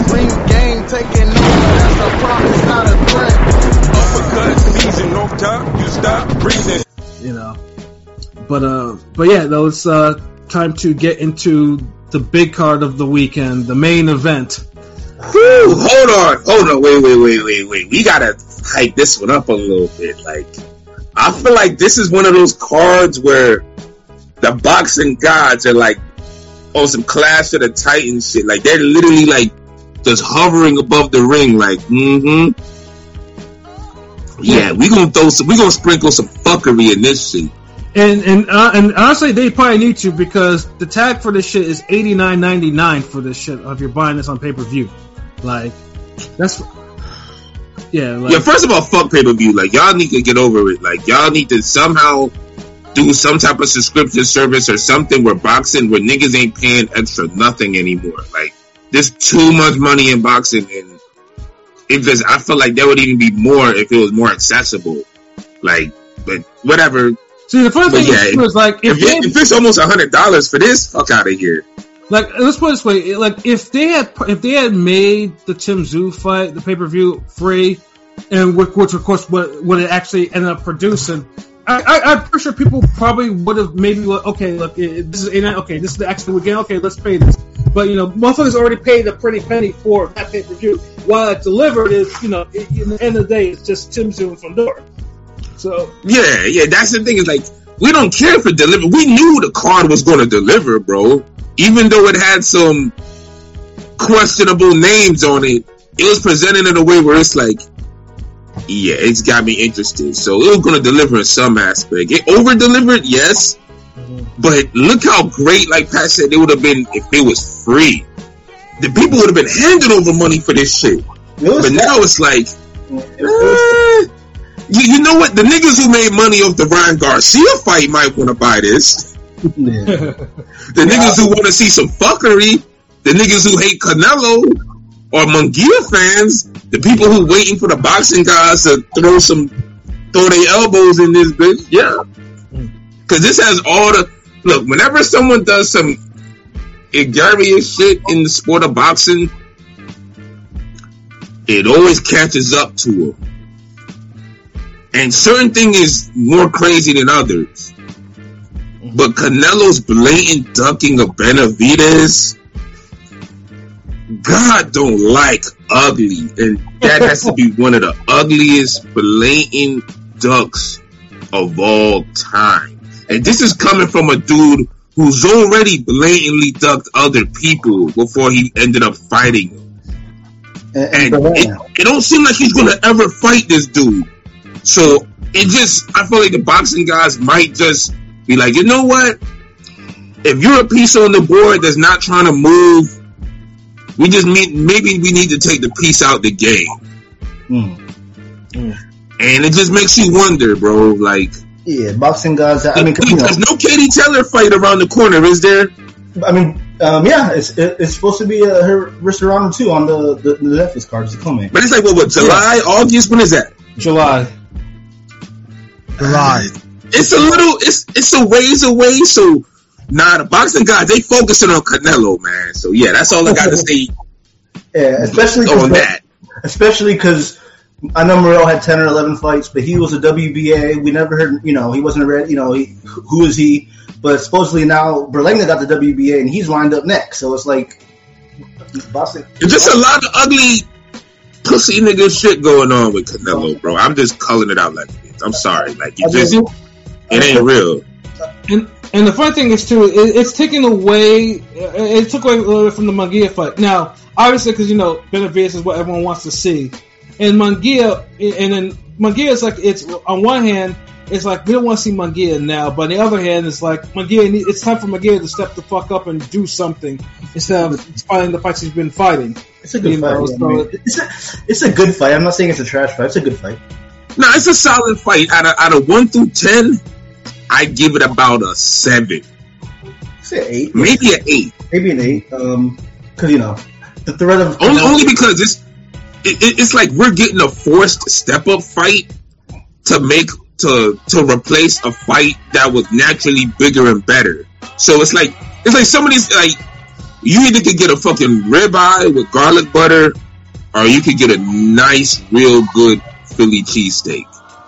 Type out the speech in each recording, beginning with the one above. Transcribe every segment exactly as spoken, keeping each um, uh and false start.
ring game taking over. That's a promise, not a threat. Uppercut season, no time, you stop breathing. You know, but uh, but yeah, though it's uh time to get into the big card of the weekend, the main event. Woo, hold on, hold on, wait, wait, wait, wait, wait. We gotta hype this one up a little bit. Like, I feel like this is one of those cards where the boxing gods are like on some Clash of the Titans shit. Like, they're literally like just hovering above the ring. Like, mm-hmm. Yeah, we gonna throw some. We gonna sprinkle some fuckery in this shit. And and uh, and honestly, they probably need to, because the tag for this shit is eighty-nine ninety-nine for this shit if you're buying this on pay per view. Like, that's yeah. Like, yeah. First of all, fuck pay per view. Like, y'all need to get over it. Like, y'all need to somehow do some type of subscription service or something where boxing, where niggas ain't paying extra nothing anymore. Like, there's too much money in boxing, and it just, I feel like there would even be more if it was more accessible. Like, but whatever. See, the funny thing yeah, is, is like if, if, they, if it's almost a hundred dollars for this, fuck out of here. Like, let's put it this way: like, if they had if they had made the Tim Tszyu fight, the pay per view, free, and which, which of course what what it actually ended up producing, I, I, I'm pretty sure people probably would have maybe like, okay, look, it, this is okay, this is the extra weekend, okay, let's pay this. But you know, motherfuckers already paid a pretty penny for that pay per view. While it's delivered, is you know, it, in the end of the day, it's just Tim Tszyu and Fundora. So yeah, yeah, that's the thing. Is like, we don't care if it deliver. We knew the card was going to deliver, bro. Even though it had some questionable names on it, it was presented in a way where it's like, yeah, it's got me interested. So it was going to deliver in some aspect. It over delivered, yes, mm-hmm. But look how great, like Pat said, it would have been if it was free. The people would have been handing over money for this shit. But now it's like, eh, You, you know what? The niggas who made money off the Ryan Garcia fight might want to buy this. Yeah. The yeah. niggas who want to see some fuckery, the niggas who hate Canelo or Munguia fans, the people who waiting for the boxing guys to throw some, throw their elbows in this bitch. Yeah. Because this has all the, look, whenever someone does some egregious shit in the sport of boxing, it always catches up to them. And certain thing is more crazy than others. But Canelo's blatant ducking of Benavidez, God don't like ugly. And that has to be one of the ugliest blatant ducks of all time. And this is coming from a dude who's already blatantly ducked other people before he ended up fighting them. And, and it, it don't seem like he's going to ever fight this dude. So it just, I feel like the boxing guys might just be like, you know what? If you're a piece on the board that's not trying to move, we just mean, maybe we need to take the piece out the game. Mm. Mm. And it just makes you wonder, bro. Like, yeah, boxing guys. I mean, you know, there's no Katie Taylor fight around the corner, is there? I mean, um, yeah, it's it's supposed to be uh, her wrist around too on the the, the Netflix card. It's coming, but it's like what, what July, yeah. August? When is that? July. July. It's a little, it's it's a ways away. So, nah, the boxing guys, they focusing on Canelo, man. So yeah, that's all I got to say. Yeah, especially on that. Especially because I know Morrell had ten or eleven fights, but he was a W B A. We never heard, you know, he wasn't a red, you know, he, who is he? But supposedly now Berlanga got the W B A and he's lined up next. So it's like, boxing. It's just a lot of ugly pussy nigga shit going on with Canelo, bro. I'm just calling it out like it is. I'm sorry, like it just, it ain't real. And and the funny thing is too, it, it's taking away, it took away a little bit from the Munguia fight. Now, obviously, because you know Benavidez is what everyone wants to see, and Munguia, and then Munguia is like, it's on one hand, it's like we don't want to see Munguia now, but on the other hand, it's like Munguia, it's time for Munguia to step the fuck up and do something instead of fighting the fights he's been fighting. It's a good you fight. Know, so I mean, it's a it's a good fight. I'm not saying it's a trash fight. It's a good fight. No, it's a solid fight. Out of out of one through ten, I give it about a seven. Say eight. Maybe an eight. Maybe an eight. Um, because you know the threat of only only because it's it, it, it's like we're getting a forced step up fight to make to to replace a fight that was naturally bigger and better. So it's like it's like somebody's like You either could get a fucking ribeye with garlic butter, or you could get a nice, real good Philly cheesesteak.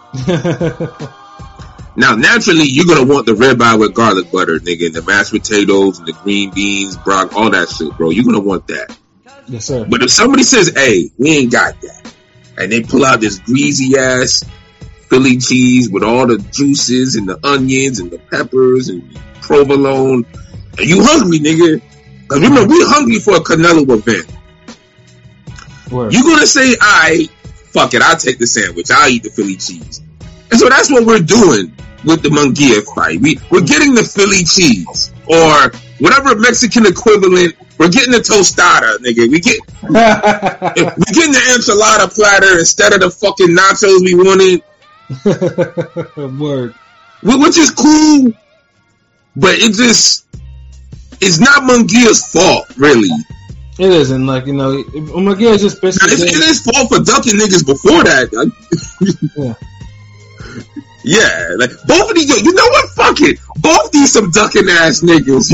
Now, naturally, you're gonna want the ribeye with garlic butter, nigga, and the mashed potatoes and the green beans, brock, all that shit, bro. You're gonna want that. Yes, sir. But if somebody says, "Hey, we ain't got that," and they pull out this greasy ass Philly cheese with all the juices and the onions and the peppers and provolone, and you hungry, nigga? Cause remember, we hungry for a Canelo event. Word. You're gonna say, "I fuck it, I'll take the sandwich. I'll eat the Philly cheese." And so that's what we're doing with the Munguia fight. We, we're getting the Philly cheese or whatever Mexican equivalent. We're getting the tostada, nigga. We get we're getting the enchilada platter instead of the fucking nachos we wanted. Word. Which is cool, but it just it's not Munguia's fault, really. It isn't, like, you know, Munguia is just basically. Now, it's, it is fault for ducking niggas before that. Yeah. Yeah, like both of these, you know what? Fuck it, both these some ducking ass niggas.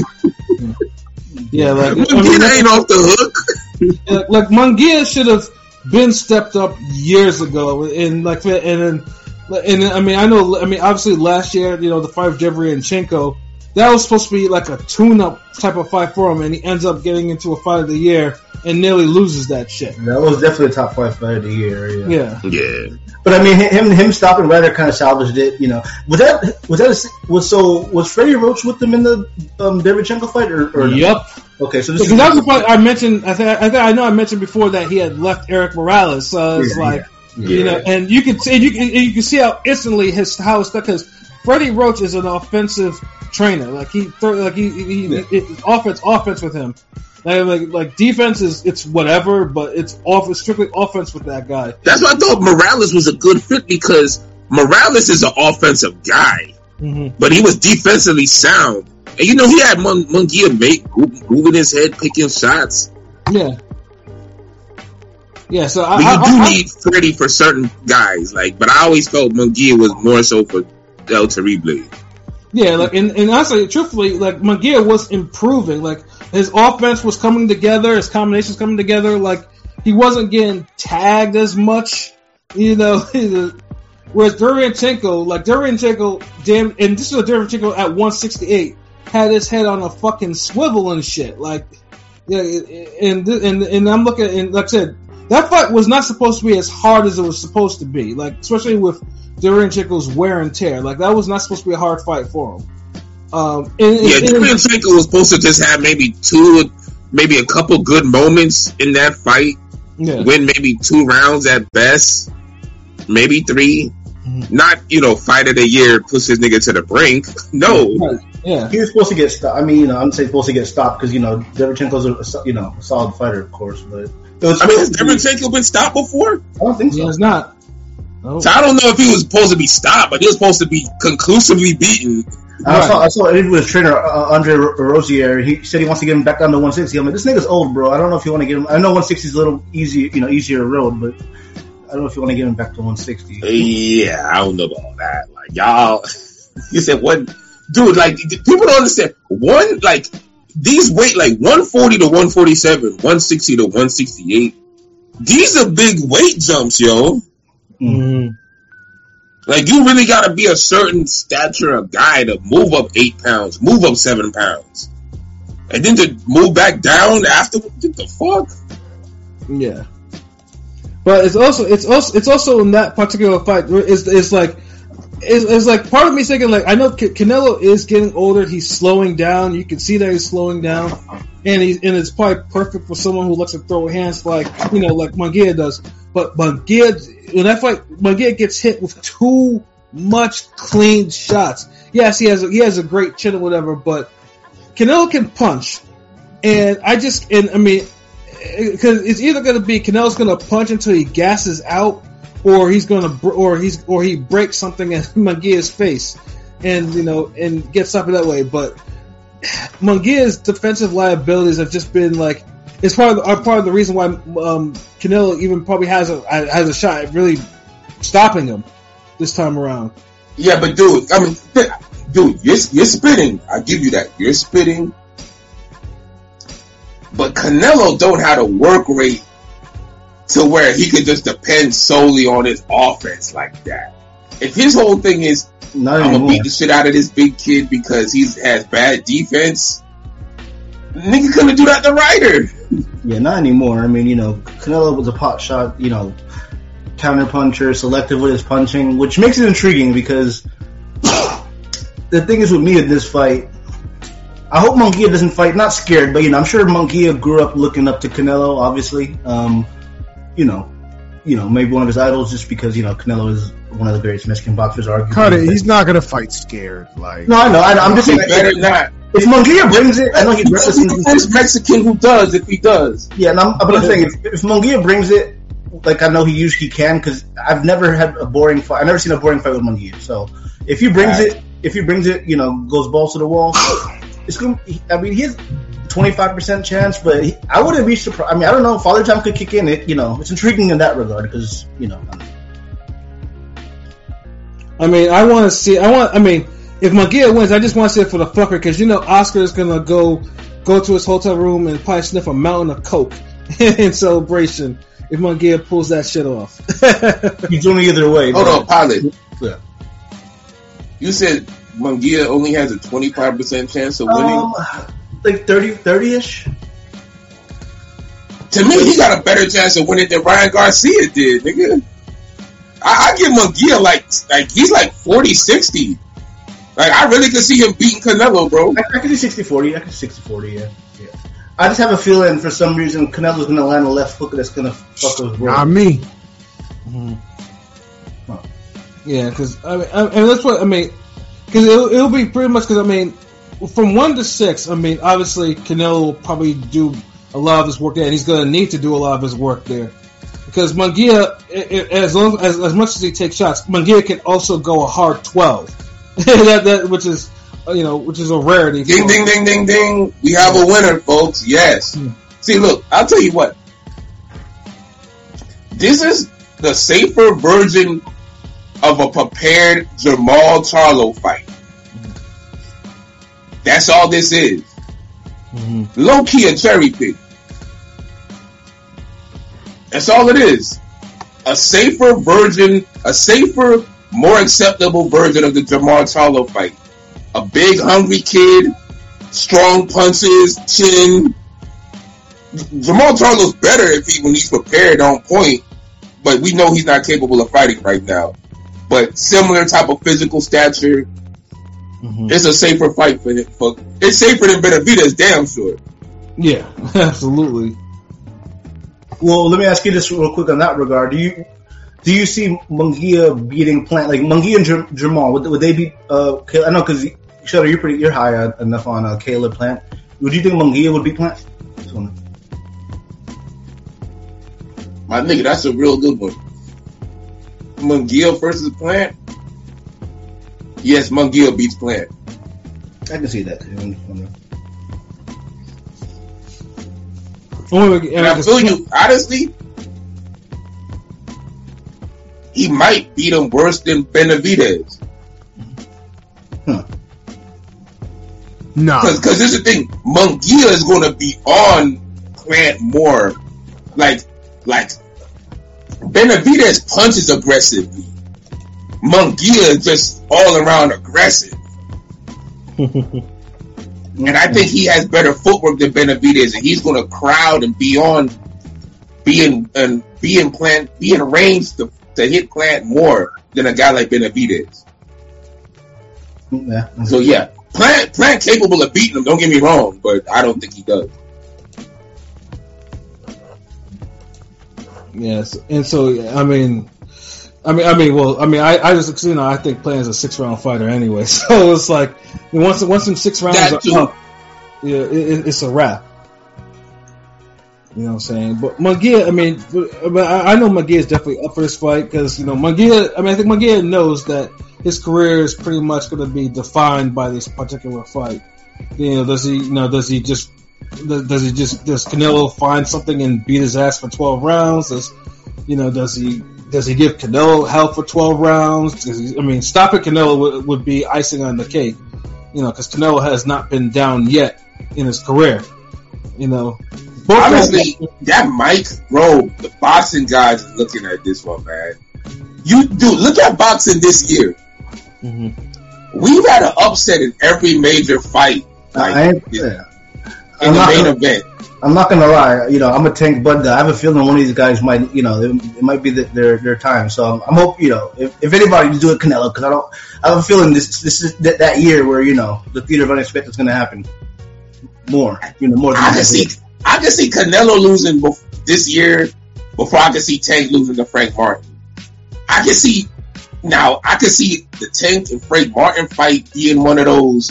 Yeah, like Munguia I mean, ain't off the hook. like, like Munguia should have been stepped up years ago, and like, and then, and then, I mean, I know, I mean, obviously last year, you know, the fight of Derevyanchenko, that was supposed to be like a tune-up type of fight for him, and he ends up getting into a fight of the year and nearly loses that shit. That was definitely a top five fight of the year. Yeah. Yeah. Yeah. But I mean, him him stopping Ryder kind of salvaged it. You know, was that was that a, was so was Freddie Roach with them in the um, Derevyanchenko fight or, or Yep. No? Okay, so this Because is that was the point I mentioned. I think I think I know I mentioned before that he had left Eric Morales. So it's Yeah, like, yeah. you know, and you can see you can you can see how instantly his how it's stuck because Freddie Roach is an offensive trainer. Like he throw like he, he, Yeah. he it, offense offense with him. Like, like like defense is it's whatever, but it's off it's strictly offense with that guy. That's why I thought Morales was a good fit because Morales is an offensive guy, Mm-hmm. but he was defensively sound. And you know, he had Mun- Munguia make moving his head, picking shots. Yeah. Yeah, so I, But you I, do I, need Freddie for certain guys, like. But I always felt Munguia was more so for El Terrible. Yeah, like and, and honestly, truthfully, like Munguia was improving. Like his offense was coming together, his combinations coming together. Like he wasn't getting tagged as much, you know. Whereas Derevyanchenko, like Derevyanchenko, damn, and this is a Derevyanchenko at one sixty-eight, had his head on a fucking swivel and shit. Like, yeah, and and and I'm looking, and like I said, that fight was not supposed to be as hard as it was supposed to be. Like, especially with Derevyanchenko's wear and tear. Like, that was not supposed to be a hard fight for him. Um, and, Yeah, and, Derevyanchenko was supposed to just have maybe two, maybe a couple good moments in that fight. yeah. Win maybe two rounds at best, maybe three. Mhm. Not, you know, fight of the year, push this nigga to the brink. No. Right. Yeah. he was supposed to get stopped. I mean, you know, I'm saying supposed to get stopped because you know Derevyanchenko's a you know a solid fighter, of course, but it was I mean, has supposed to be- Derevyanchenko been stopped before? I don't think so. Yeah, it's not. Oh. So I don't know if he was supposed to be stopped, but he was supposed to be conclusively beaten. I saw I saw an interview with his trainer uh, Andre Rosier. He said he wants to get him back down to one sixty. I'm like, this nigga's old, bro. I don't know if you want to get him. I know one sixty is a little easier, you know, easier road, but I don't know if you want to get him back to one sixty. Yeah, I don't know about that. Like, y'all, you said what? Dude, like, people don't understand. One, like, these weight, like, one forty to one forty-seven, one sixty to one sixty-eight. These are big weight jumps, yo. Mm-hmm. Like, you really gotta be a certain stature of guy to move up eight pounds, move up seven pounds. And then to move back down after, what the fuck? Yeah. But it's also it's also it's also in that particular fight it's it's like it's, it's like part of me thinking like I know Canelo is getting older, he's slowing down, you can see that he's slowing down, and he's and it's probably perfect for someone who looks to throw hands like you know like Munguia does. But Munguia when that fight Munguia gets hit with too much clean shots. Yes, he has a, he has a great chin or whatever, but Canelo can punch, and I just and I mean. Because it's either going to be Canelo's going to punch until he gasses out, or he's going to, or he's, or he breaks something in Munguia's face, and you know, and gets something that way. But Munguia's defensive liabilities have just been like it's part of the, are part of the reason why um, Canelo even probably has a has a shot at really stopping him this time around. Yeah, but dude, I mean, dude, you're, you're spitting. I give you that. You're spitting. But Canelo don't have a work rate to where he could just depend solely on his offense like that. If his whole thing is, Not I'm anymore. gonna beat the shit out of this big kid because he has bad defense, nigga couldn't do that to Ryder. Yeah, not anymore. I mean, you know, Canelo was a pot shot, you know, counter puncher, selective with his punching, which makes it intriguing because the thing is with me in this fight, I hope Munguia doesn't fight, not scared, but, you know, I'm sure Munguia grew up looking up to Canelo, obviously. Um, you know, you know, maybe one of his idols just because, you know, Canelo is one of the greatest Mexican boxers, arguably. Carter, he's not gonna fight scared. Like, No, I know. I, I'm just saying. He better not. If Munguia brings it, I know he's He's reticent. the first Mexican who does, if he does. Yeah, and I'm, but I'm saying if, if Munguia brings it, like I know he usually can, because I've never had a boring fight. I've never seen a boring fight with Munguia. So if he brings Right. it, if he brings it, you know, goes balls to the wall, it's going. I mean, he has twenty-five percent chance, but he, I wouldn't be surprised. I mean, I don't know. Father Time could kick in. It, you know, it's intriguing in that regard because you know. I mean, I want to see. I want. I mean, if Munguia wins, I just want to see it for the fucker because you know Oscar is gonna go go to his hotel room and probably sniff a mountain of coke in celebration if Munguia pulls that shit off. He's doing it either way. Hold but- on, pilot. Yeah. You said Munguia only has a twenty-five percent chance of winning? Um, like thirty, thirty-ish. To me, he got a better chance of winning than Ryan Garcia did, nigga. I, I give Munguia like, like he's like forty sixty. Like, I really could see him beating Canelo, bro. I, I could do sixty forty. I could do sixty forty, yeah. yeah. I just have a feeling for some reason Canelo's going to land a left hook that's going to fuck with not world. me. Mm-hmm. Huh. Yeah, because I mean, I, and that's what I mean. Because it'll, it'll be pretty much because I mean, from one to six. I mean, obviously Canelo will probably do a lot of his work there, and he's going to need to do a lot of his work there. Because Munguia, as long as as much as he takes shots, Munguia can also go a hard twelve. that, that which is you know which is a rarity. Ding, ding, ding, ding, ding. We have a winner, folks. Yes. Hmm. See, look, I'll tell you what. This is the safer version of a prepared Jamal Charlo fight. That's all this is. Mm-hmm. Low key a cherry pick. That's all it is. A safer version, a safer, more acceptable version of the Jamal Charlo fight. A big, hungry kid, strong punches, chin. Jamal Charlo's better if he when he's prepared on point, but we know he's not capable of fighting right now. But similar type of physical stature. Mm-hmm. It's a safer fight for him. For, it's safer than Benavidez, damn sure. Yeah, absolutely. Well, let me ask you this real quick on that regard. Do you do you see Munguia beating Plant? Like Munguia and J- Jamal, would, would they beat? Uh, I know because Shutter, you're pretty, you're high enough on uh, Caleb Plant. Would you think Munguia would beat Plant? My nigga, that's a real good one. Munguia versus Plant. Yes, Munguia beats Plant. I can see that too. And I feel you, honestly, he might beat him worse than Benavidez. Huh. No. Because this is the thing. Munguia is going to be on Plant more. Like, like Benavidez punches aggressively. Munguia is just all around aggressive. And I think he has better footwork than Benavidez, and he's going to crowd and be on, be in, and be in Plant, be in range to, to hit Plant more than a guy like Benavidez. Yeah. So yeah, Plant, Plant capable of beating him. Don't get me wrong, but I don't think he does. Yes, and so I mean, I mean, I mean, well, I mean, I, I just you know, I think Plant is a six round fighter anyway. So it's like once once them six rounds That are too. up, yeah, it, it's a wrap. You know what I'm saying? But Munguia, I mean, but I, I know Munguia is definitely up for this fight because you know Munguia. I mean, I think Munguia knows that his career is pretty much going to be defined by this particular fight. You know, does he? You know, does he just? Does he just? Does Canelo find something and beat his ass for twelve rounds? Does you know? Does he? Does he give Canelo hell for twelve rounds? Does he, I mean, stopping Canelo would, would be icing on the cake. You know, because Canelo has not been down yet in his career. You know, honestly, that Mike, bro, the boxing guys are looking at this one, man. You do look at boxing this year. Mm-hmm. We've had an upset in every major fight, like I in, yeah. in the main gonna, event. I'm not gonna lie, you know, I'm a Tank Bud guy. I have a feeling one of these guys might, you know, it, it might be the, their their time. So I'm, I'm hope, you know, if, if anybody to do it, Canelo, because I don't, I have a feeling this this is that, that year where, you know, the theater of unexpected is gonna happen more, you know, more than I can see, I can see Canelo losing bef- this year before I can see Tank losing to Frank Martin. I can see now, I can see the Tank and Frank Martin fight being one of those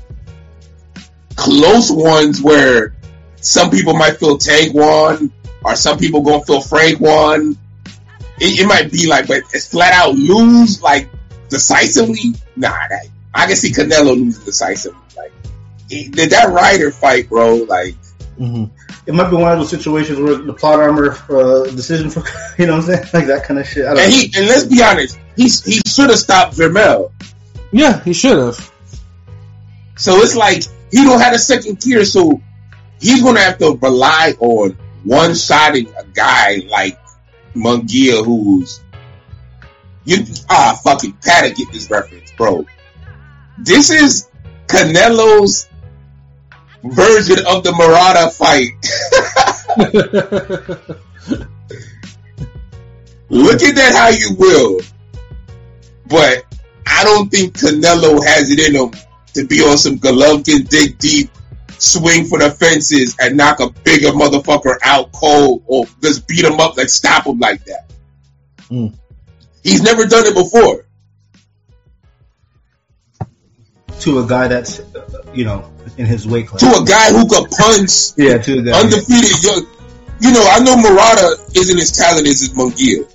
close ones where some people might feel Tank won, or some people gonna feel Frank won. It, it might be like, but it's flat out lose like decisively. Nah, that, I can see Canelo losing decisively. Like he, that Ryder fight, bro. Like mm-hmm. It might be one of those situations where the plot armor uh, decision for, you know what I'm saying, like that kind of shit. I don't and know. he and let's be honest, he he should have stopped Vermel. Yeah, he should have. So it's like he don't have a second tier, so he's gonna have to rely on one-shotting a guy like Munguia, who's you ah fucking Pat get this reference, bro. This is Canelo's version of the Murata fight. Look at that how you will, but I don't think Canelo has it in him to be on some Golovkin dig deep, swing for the fences, and knock a bigger motherfucker out cold, or just beat him up, like stop him like that. Mm. He's never done it before. To a guy that's, you know, in his weight class. To a guy who could punch. Yeah, to a guy. Undefeated. Yeah. You know, I know Murata isn't as talented as Munguia,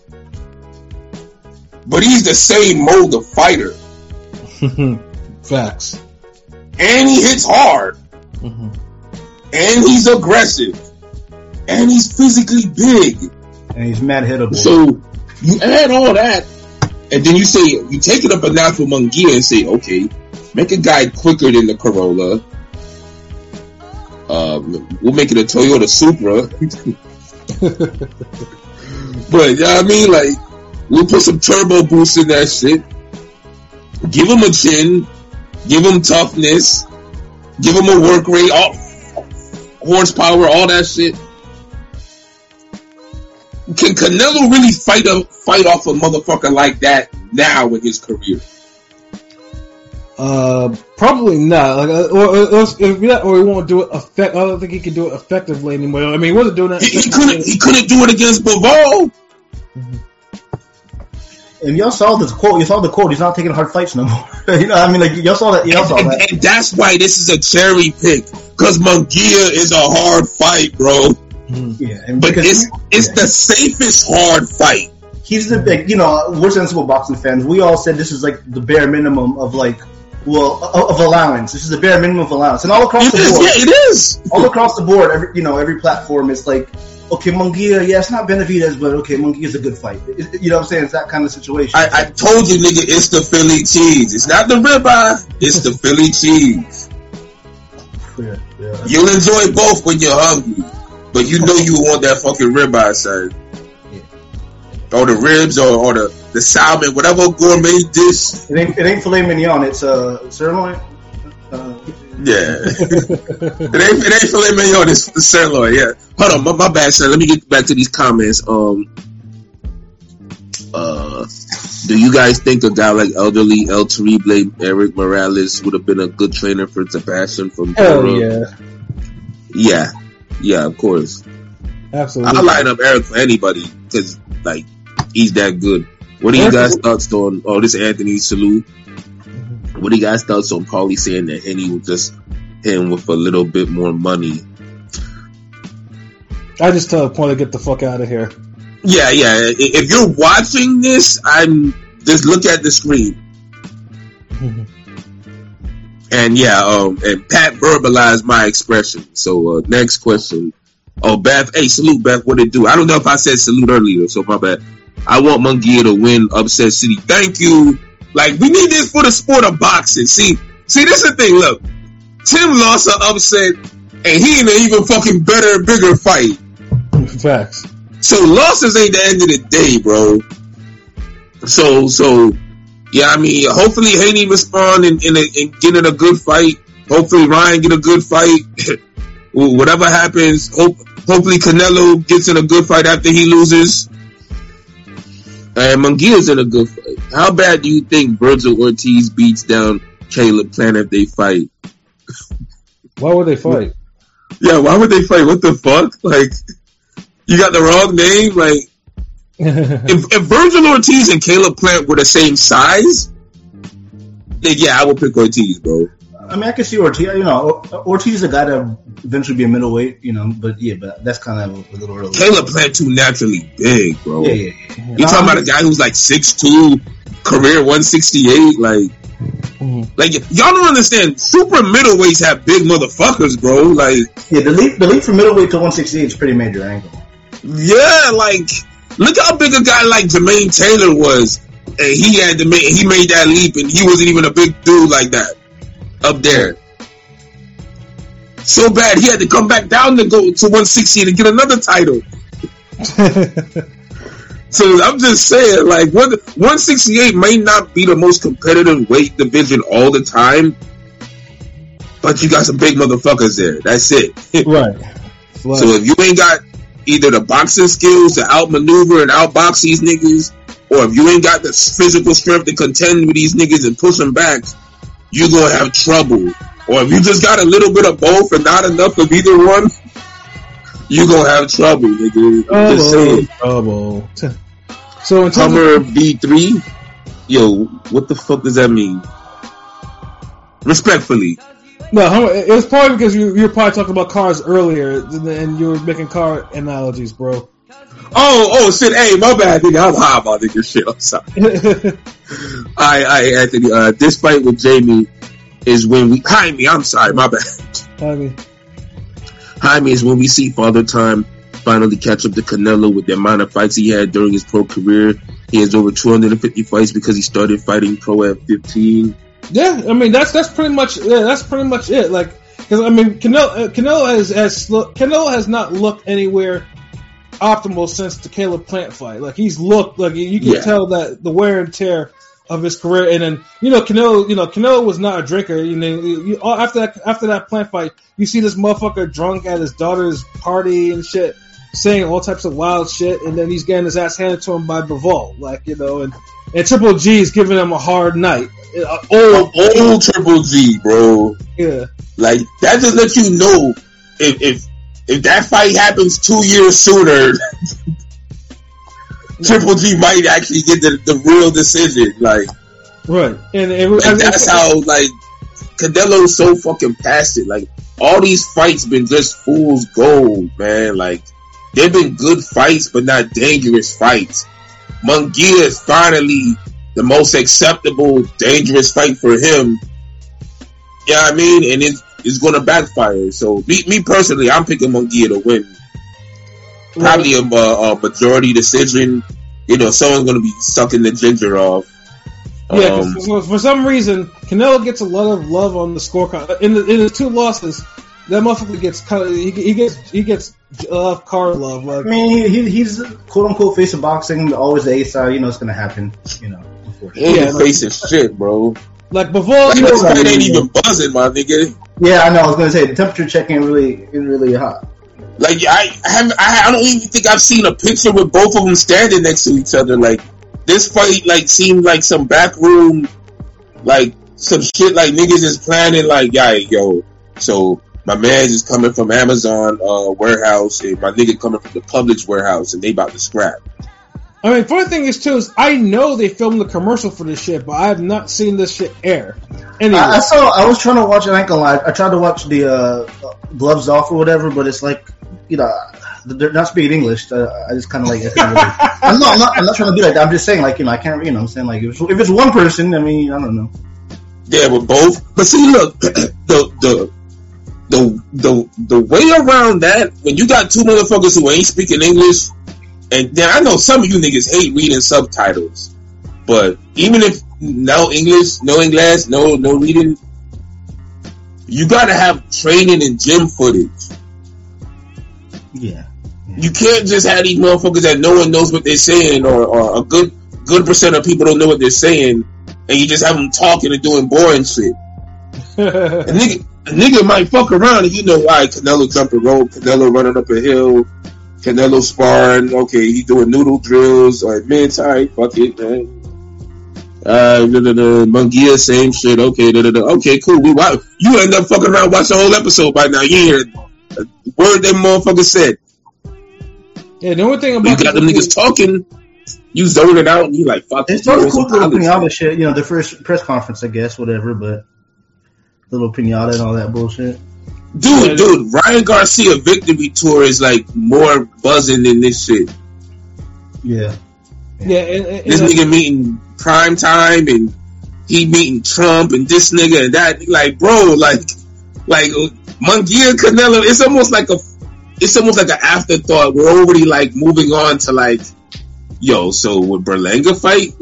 but he's the same mold of fighter. Facts. And he hits hard. Mm-hmm. And he's aggressive. And he's physically big. And he's mad hittable. So you add all that, and then you say, you take it up a notch with Munguia and say, okay, make a guy quicker than the Corolla. Um, we'll make it a Toyota Supra. But, you know what I mean? Like, we'll put some turbo boost in that shit. Give him a chin. Give him toughness. Give him a work rate. All, horsepower, all that shit. Can Canelo really fight a, fight off a motherfucker like that now in his career? Uh, probably not. Like, uh, or, or, if not, or he won't do it. Effect. I don't think he can do it effectively anymore. I mean, he wasn't doing that. He, he couldn't. He couldn't do it against Bivol. Mm-hmm. And y'all saw this quote. You saw the quote. He's not taking hard fights no more. You know, I mean, like y'all saw that. Y'all saw and, that. And that's why this is a cherry pick, because Munguia is a hard fight, bro. Mm-hmm. Yeah, and but it's it's yeah. the safest hard fight. He's the big. You know, we're sensible boxing fans. We all said this is like the bare minimum of like. Well, of allowance. This is the bare minimum of allowance, and all across it the is, board. Yeah, it is. All across the board, every you know, every platform is like, okay, Munguia, yeah, it's not Benavidez, but okay, Munguia's a good fight. It, you know what I'm saying? It's that kind of situation. I, I told you, nigga, it's the Philly cheese. It's not the ribeye. It's the Philly cheese. Yeah, yeah. You'll enjoy both when you're hungry, but you know you want that fucking ribeye, son. Yeah. Or the ribs, or, or the. The salmon, whatever gourmet dish. It ain't, it ain't filet mignon. It's uh, sirloin. Uh, yeah, it ain't it ain't filet mignon. It's the sirloin. Yeah. Hold on, my, my bad, son. Let me get back to these comments. Um, uh, do you guys think a guy like elderly El Terrible Eric Morales would have been a good trainer for Sebastian from? Hell yeah. Yeah, yeah, of course. Absolutely. I'll line up Eric for anybody because like he's that good. What do you guys thoughts on? Oh, this is Anthony Salute. What do you guys thoughts on Paulie saying that Henny was just him with a little bit more money? I just tell Paulie to get the fuck out of here. Yeah, yeah. If you're watching this, I'm just look at the screen. And yeah, um, and Pat verbalized my expression. So uh, next question. Oh, Beth. Hey, Salute, Beth. What it do? I don't know if I said Salute earlier, so my bad. I want Munguia to win Upset City. Thank you. Like, we need this for the sport of boxing. See, see, this is the thing. Look, Tim lost an upset and he in an even fucking better, bigger fight. Facts. So losses ain't the end of the day, bro. So, so, yeah, I mean, hopefully Haney respond and, and, and get in a good fight. Hopefully Ryan get a good fight. Whatever happens, hope, hopefully Canelo gets in a good fight after he loses. And Munguia's in a good fight. How bad do you think Virgil Ortiz beats down Caleb Plant if they fight? Why would they fight? Yeah, why would they fight? What the fuck? Like, you got the wrong name? Like, if, if Virgil Ortiz and Caleb Plant were the same size, then yeah, I would pick Ortiz, bro. I mean, I can see Ortiz. You know, Ortiz is a guy to eventually be a middleweight. You know, but yeah, but that's kind of a little early. Caleb Plant too naturally big, bro. Yeah, yeah, yeah. You're talking about a guy who's like six two, career one sixty-eight. Like, mm-hmm. like y'all don't understand. Super middleweights have big motherfuckers, bro. Like, yeah, the leap, the leap from middleweight to one sixty-eight is pretty major angle. Yeah, like, look how big a guy like Jermaine Taylor was, and he had to make he made that leap, and he wasn't even a big dude like that up there. So bad he had to come back down to go to one sixty to get another title. So I'm just saying, like, one sixty-eight may not be the most competitive weight division all the time, but you got some big motherfuckers there. That's it. Right. So if you ain't got either the boxing skills to outmaneuver and outbox these niggas, or if you ain't got the physical strength to contend with these niggas and push them back, you gonna have trouble. Or if you just got a little bit of both and not enough of either one, you gonna have trouble, nigga. I'm just saying. Trouble. So in terms Hummer of- V three, yo, what the fuck does that mean? Respectfully. No, it was probably because you, you were probably talking about cars earlier, and you were making car analogies, bro. Oh, oh, shit. Hey, my bad, nigga. I'm high about nigga shit. I'm sorry. I, I, Anthony, uh, this fight with Jamie is when we, Jaime, I'm sorry, my bad. Jaime. Jaime is when we see Father Time finally catch up to Canelo with the amount of fights he had during his pro career. He has over two hundred fifty fights because he started fighting pro at fifteen. Yeah, I mean that's that's pretty much yeah, that's pretty much it. Like, because I mean Canelo, Canelo has has Canelo has not looked anywhere optimal since the Caleb Plant fight. Like he's looked like you can yeah. tell that the wear and tear of his career. And then you know Canelo, you know Canelo was not a drinker. You know you, after that after that Plant fight, you see this motherfucker drunk at his daughter's party and shit, saying all types of wild shit, and then he's getting his ass handed to him by Bivol, like you know, and and Triple G's giving him a hard night. Uh, old, old Triple G, bro. Yeah, like that just lets you know if if if that fight happens two years sooner, Triple G might actually get the, the real decision. Like, right, and it, like I mean, that's how like Canelo's so fucking past it. Like all these fights been just fool's gold, man. Like they've been good fights, but not dangerous fights. Munguia is finally the most acceptable, dangerous fight for him. Yeah, I mean, and it's, it's going to backfire. So, me, me personally, I'm picking Munguia to win. Probably a, a majority decision. You know, someone's going to be sucking the ginger off. Yeah, um, for, for some reason, Canelo gets a lot of love on the scorecard. In the in the two losses, that motherfucker gets kind of he, he gets he gets uh, card love. Like, I mean, he, he's quote unquote face of boxing, always the A side. You know, it's gonna happen. You know, he ain't yeah, face of shit, bro. Like Bivol, like, this fight ain't even buzzing, my nigga. Yeah, I know. I was gonna say the temperature check ain't really ain't really hot. Like I, I haven't, I, I don't even think I've seen a picture with both of them standing next to each other. Like this fight, like seemed like some backroom, like some shit. Like niggas is planning. Like, yeah, yo, so my man's is coming from Amazon uh, warehouse, and my nigga coming from the Publix warehouse, and they about to scrap. I mean, funny thing is too is I know they filmed the commercial for this shit, but I have not seen this shit air. Anyway. I, I saw. I was trying to watch. I ain't gonna lie. I tried to watch the uh, Gloves Off or whatever, but it's like, you know, they're not speaking English. Uh, I just kind of like. Really, I'm not. I'm not. I'm not trying to be like that. I'm just saying, like, you know, I can't. You know, I'm saying like if it's, if it's one person, I mean, I don't know. Yeah, with both. But see, look, the the the the the way around that when you got two motherfuckers who ain't speaking English. And then I know some of you niggas hate reading subtitles, but even if no English, no English, no no reading, you gotta have training and gym footage. Yeah. yeah. You can't just have these motherfuckers that no one knows what they're saying, or, or a good good percent of people don't know what they're saying, and you just have them talking and doing boring shit. a, nigga, a nigga might fuck around and you know why. Canelo jumping rope, Canelo running up a hill, Canelo sparring, okay, he doing noodle drills, or mid time, fuck it, man. Uh, da, da, da, Munguia, same shit, okay, da, da, da. Okay, cool, we watch, you end up fucking around watching the whole episode by now, you hear a word them motherfuckers said. Yeah, the only thing about you got them niggas talking, you zone it out, and you like, fuck. It's sort of cool little pinata shit, you know, the first press conference, I guess, whatever, but little pinata and all that bullshit. Dude, yeah, dude, Ryan Garcia victory tour is like more buzzing than this shit. Yeah. Yeah, and, and, this and, nigga meeting Prime Time, and he meeting Trump, and this nigga and that. Like, bro, like, like Munguia, Canelo. It's almost like a, it's almost like an afterthought. We're already like moving on to like, yo, so would Berlanga fight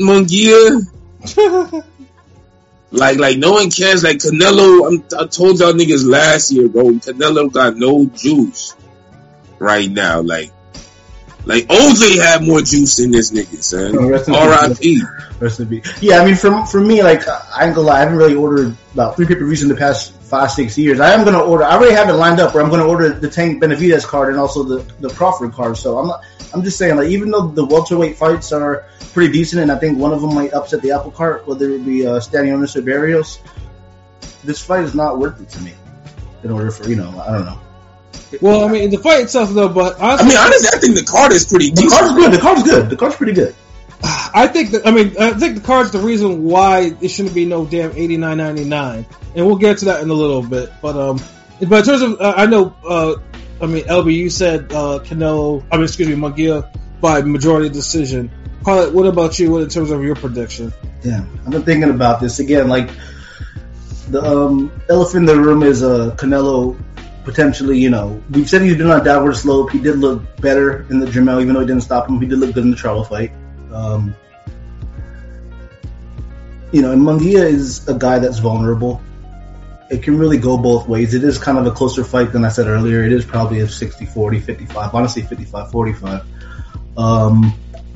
Munguia? like, like no one cares. Like Canelo, I'm, I told y'all niggas last year, bro. Canelo got no juice right now. Like. Like, O J had more juice than this nigga, son. Oh, R I P Rest in peace. Yeah, I mean, for for me, like, I ain't gonna lie, I haven't really ordered about three pay-per-views in the past five, six years. I am gonna order, I already have it lined up where I'm gonna order the Tank Benavidez card and also the, the Crawford card. So I'm not, I'm just saying, like, even though the welterweight fights are pretty decent, and I think one of them might upset the apple cart, whether it be uh, Stanionis or Barrios, this fight is not worth it to me. In order for, you know, I don't know. Well, I mean, the fight itself, though, but honestly, I mean, honestly, I think the card is pretty decent. The card's good. The card's good. The card's pretty good. I think that, I mean, I think the card's the reason why it shouldn't be no damn eighty-nine ninety-nine, and we'll get to that in a little bit. But um, but in terms of, uh, I know, uh, I mean, L B, you said uh, Canelo, I mean, excuse me, Munguia by majority decision. Pilot, what about you? What in terms of your prediction? Yeah, I've been thinking about this again. Like the um, elephant in the room is uh, Canelo. Potentially, you know, we've said he's been on a downward slope. He did look better in the Jamel, even though he didn't stop him. He did look good in the Charlo fight. Um, you know, and Munguia is a guy that's vulnerable. It can really go both ways. It is kind of a closer fight than I said earlier. It is probably a sixty forty, fifty-five. Honestly, fifty-five forty-five. Um,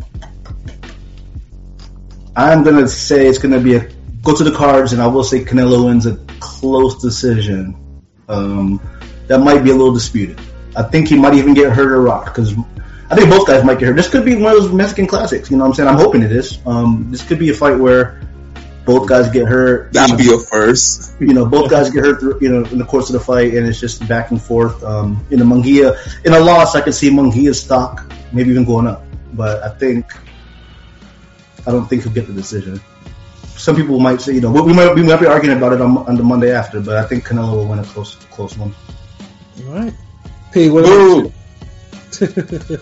I'm going to say it's going to be a go to the cards, and I will say Canelo wins a close decision. Um, that might be a little disputed. I think he might even get hurt or rocked, because I think both guys might get hurt. This could be one of those Mexican classics, you know what I'm saying? I'm hoping it is. Um, this could be a fight where both guys get hurt. That'd be a first. You know, both guys get hurt, through, you know, in the course of the fight, and it's just back and forth. Um, in a Munguia, in a loss, I could see Munguia's stock maybe even going up, but I think I don't think he'll get the decision. Some people might say, you know, we might, we might be arguing about it on, on the Monday after, but I think Canelo will win a close, close one. All right. P, what about you?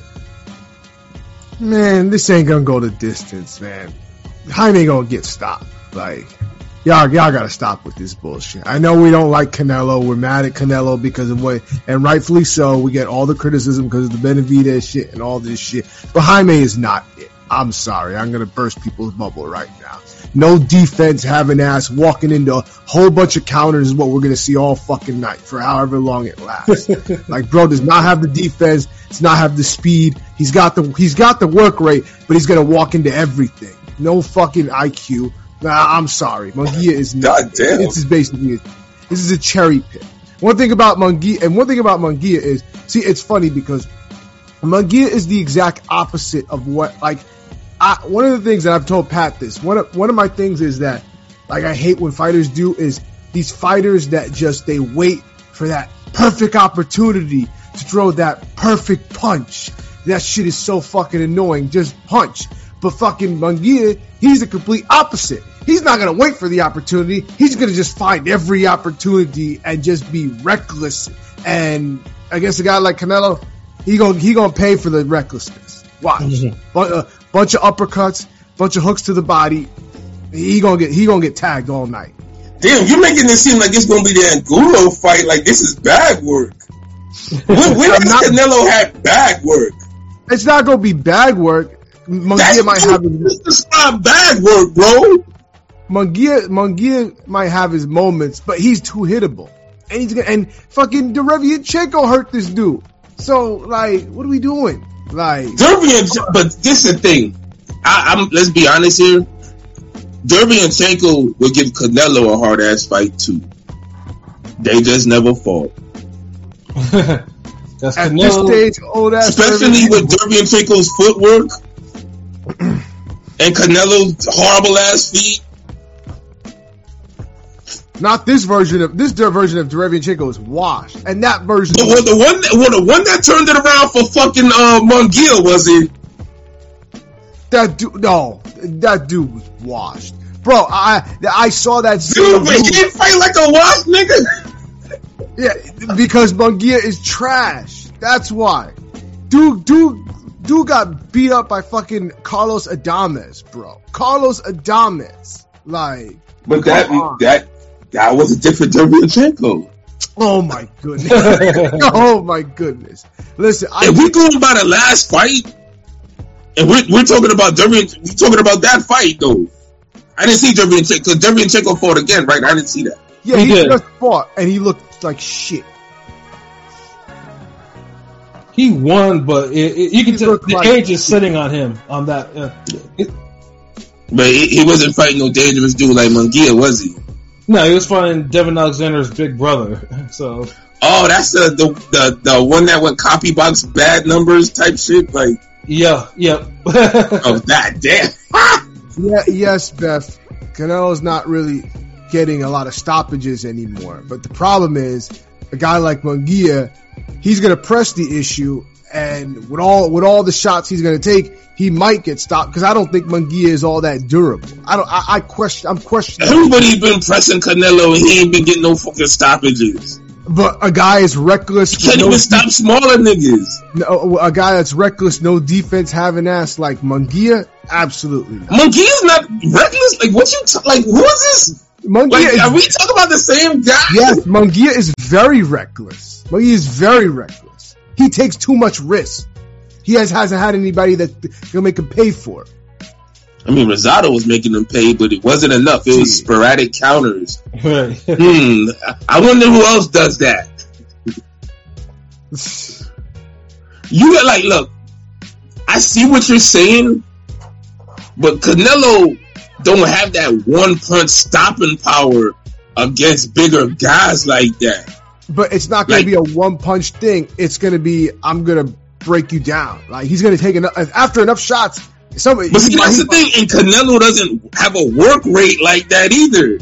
Man, this ain't gonna go the distance, man. Jaime ain't gonna get stopped. Like, y'all, y'all gotta stop with this bullshit. I know we don't like Canelo. We're mad at Canelo because of what, and rightfully so. We get all the criticism because of the Benavidez shit and all this shit. But Jaime is not it. I'm sorry. I'm gonna burst people's bubble right now. No defense, having ass, walking into a whole bunch of counters is what we're going to see all fucking night for however long it lasts. Like, bro does not have the defense, does not have the speed. He's got the he's got the work rate, but he's going to walk into everything. No fucking I Q. Nah, I'm sorry. Munguia is not. God damn. This is basically this is a cherry pick. One thing about Munguia, and one thing about Munguia is, see, it's funny because Munguia is the exact opposite of what, like, I, one of the things that I've told Pat this, one of, one of my things is that, like, I hate when fighters do is these fighters that just, they wait for that perfect opportunity to throw that perfect punch. That shit is so fucking annoying. Just punch. But fucking Munguia, he's the complete opposite. He's not going to wait for the opportunity. He's going to just find every opportunity and just be reckless. And against a guy like Canelo, he gonna, he gonna pay for the recklessness. Watch. Mm-hmm. But, uh, bunch of uppercuts, bunch of hooks to the body. He gonna get he gonna get tagged all night. Damn, you're making it seem like it's gonna be the Angulo fight. Like this is bag work. When, when has not, Canelo had bag work? It's not gonna be bag work. Munguia might have his. It's not bag work, bro. Munguia Munguia might have his moments, but he's too hittable. and he's gonna and fucking Derevianchenko hurt this dude. So like, what are we doing? Like, Derevyanchenko, but this is the thing. I, I'm let's be honest here. Derevianchenko will give Canelo a hard ass fight too. They just never fall. That's at Canelo. this stage, old ass, Especially with Derevyanchenko's footwork and Canelo's horrible ass feet. Not this version of this version of Derevianchenko is washed, and that version. But well, the one, that, well, the one that turned it around for fucking uh, Munguia was it? That dude, no, that dude was washed, bro. I I saw that. Dude, but he didn't fight like a washed nigga. Yeah, because Munguia is trash. That's why. Dude, dude, dude got beat up by fucking Carlos Adames, bro. Carlos Adames, like. But that on. that that was a different Derevyanchenko. Oh my goodness. Oh my goodness. Listen, I If we're going by the last fight, and we're, we're talking about Derevyanchenko, we're talking about that fight though. I didn't see Derevyanchenko because Derevyanchenko fought again, right? I didn't see that. yeah, he he, did. just fought and he looked like shit. He won, but it, it, you can He tell looked the like- age is sitting on him on that. Uh, it, But he, he wasn't fighting no dangerous dude like Munguia, was he? no, he was fighting Devin Alexander's big brother. So Oh, that's the the the, the one that went copy box bad numbers type shit. Like, yeah, yeah. oh, that damn. Yeah, yes, Beth. Canelo's not really getting a lot of stoppages anymore. But the problem is, a guy like Munguia, he's going to press the issue, and with all with all the shots he's going to take, he might get stopped because I don't think Munguia is all that durable. I don't. I, I question. I'm questioning. Everybody been pressing Canelo and he ain't been getting no fucking stoppages. But a guy is reckless. He can't with no even stop smaller niggas. No, a guy that's reckless, no defense, having ass like Munguia, absolutely not. Munguia's not reckless. Like, what you t- like? Who is this? Munguia Like, is, are we talking about the same guy? yes, Munguia is very reckless. Munguia is very reckless. He takes too much risk. He has hasn't had anybody that he'll make him pay for. I mean, Rosado was making them pay, but it wasn't enough. It was sporadic counters. Right. Hmm. I wonder who else does that. You got like, look, I see what you're saying, but Canelo don't have that one punch stopping power against bigger guys like that. But it's not going Like- to be a one punch thing. It's going to be I'm going to break you down. Like he's going to take enough after enough shots. Somebody, But see, he- that's he- the thing, and Canelo doesn't have a work rate like that either.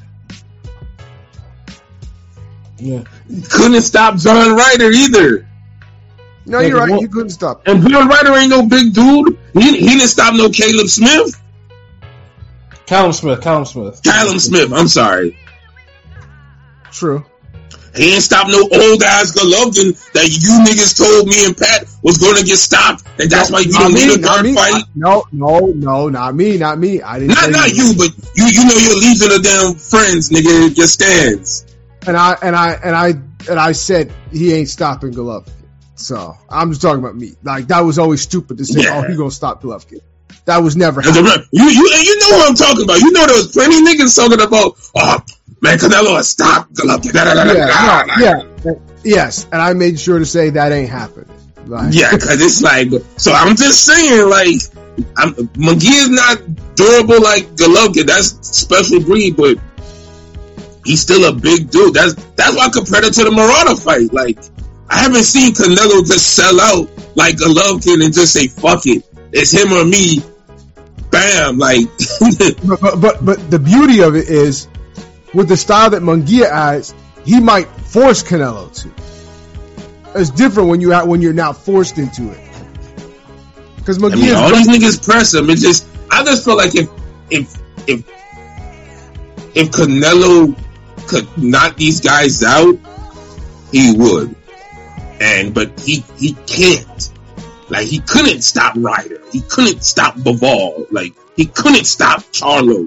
Yeah. Couldn't stop John Ryder either. No, you're right. You couldn't stop. And John Ryder ain't no big dude. He, he didn't stop no Caleb Smith. Callum Smith. Callum Smith. Callum Smith, I'm sorry. True. He ain't stop no old ass Golovkin that you niggas told me and Pat was going to get stopped, and that's why you Not don't me, need a not guard me. fight. I- no, no, no, not me, not me. I didn't. Not say not that. you, but you you know your legion of damn friends, nigga. Your stands. And I and I and I and I said he ain't stopping Golovkin. So I'm just talking about me. Like that was always stupid to say, Yeah. "Oh, he gonna stop Golovkin." That was never. And the happened. re- You you and you know what I'm talking about. You know there was plenty of niggas talking about, oh man, Canelo has stopped Golovkin. Da, da, da, da, Yeah, da, no, da. yeah, yes. And I made sure to say that ain't happened. Like, Yeah, because it's like, so I'm just saying, like, I'm, Munguia is not durable like Golovkin. That's special breed, but he's still a big dude. That's that's why I compared it to the Murata fight. Like, I haven't seen Canelo just sell out like Golovkin and just say, fuck it, it's him or me. Bam, like, but, but but but the beauty of it is, with the style that Munguia has, he might force Canelo to. It's different when you when you're now forced into it. Because I mean, all Munguia, these niggas press him. It's just, I just feel like if if if if Canelo could knock these guys out, he would. And but he he can't. Like he couldn't stop Ryder. He couldn't stop Bivol. Like he couldn't stop Charlo.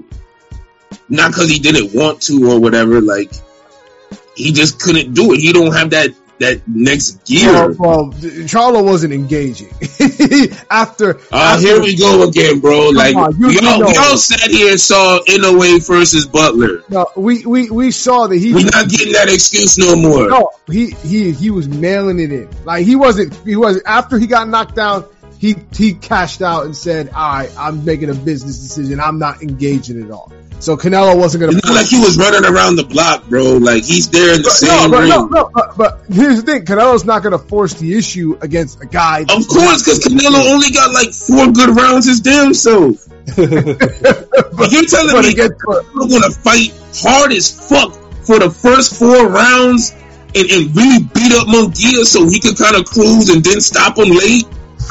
Not because he didn't want to or whatever. Like he just couldn't do it. He don't have that that next gear. Well, well Charlo wasn't engaging after. Uh, after here we go again, bro. Like on, you, we, all, you know. we all sat here and saw Inoue versus Butler. No, we, we, we saw that he. We're not getting that excuse no more. No, he he he was mailing it in. Like he wasn't. He wasn't. After he got knocked down, he he cashed out and said, "All right, I'm making a business decision. I'm not engaging at all." So Canelo wasn't going to. It's not like he was running around the block, bro. Like he's there in the but, same no, but, ring. no, no, but, but here's the thing: Canelo's not going to force the issue against a guy. Of course, because Canelo only got like four good rounds his damn self. But you're telling but me against, Canelo's going to fight hard as fuck for the first four rounds and, and really beat up Munguia so he could kind of cruise and then stop him late?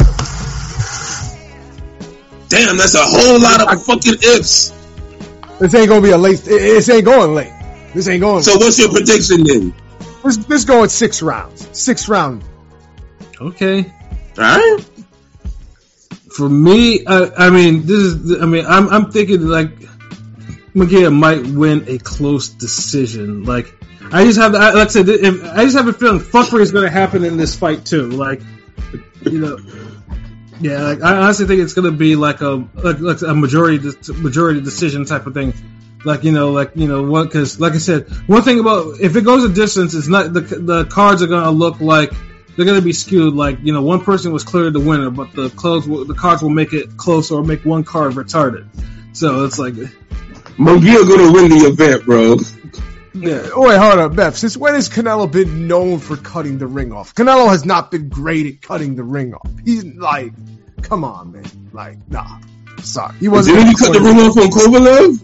Damn, that's a whole lot of fucking ifs. This ain't gonna be a late. This ain't going late. This ain't going. So late. what's your prediction then? This this going six rounds. Six round. Okay. All right. For me, uh, I mean, this is. I mean, I'm I'm thinking like Munguia might win a close decision. Like I just have, like I said, if, I just have a feeling fuckery is going to happen in this fight too. Like you know. Yeah, like, I honestly think it's gonna be like a like, like a majority majority decision type of thing, like you know, like you know, what? Because like I said, one thing about if it goes a distance, it's not the the cards are gonna look like they're gonna be skewed. Like you know, one person was clearly the winner, but the close will, the cards will make it close or make one card retarded. So it's like Munguia gonna win the event, bro. Yeah. Oh, wait, hold up, Beth. Since when has Canelo been known for cutting the ring off? Canelo has not been great at cutting the ring off. He's like, come on, man. Like, nah. Sorry. He wasn't. Didn't he cut the ring off on Kovalev?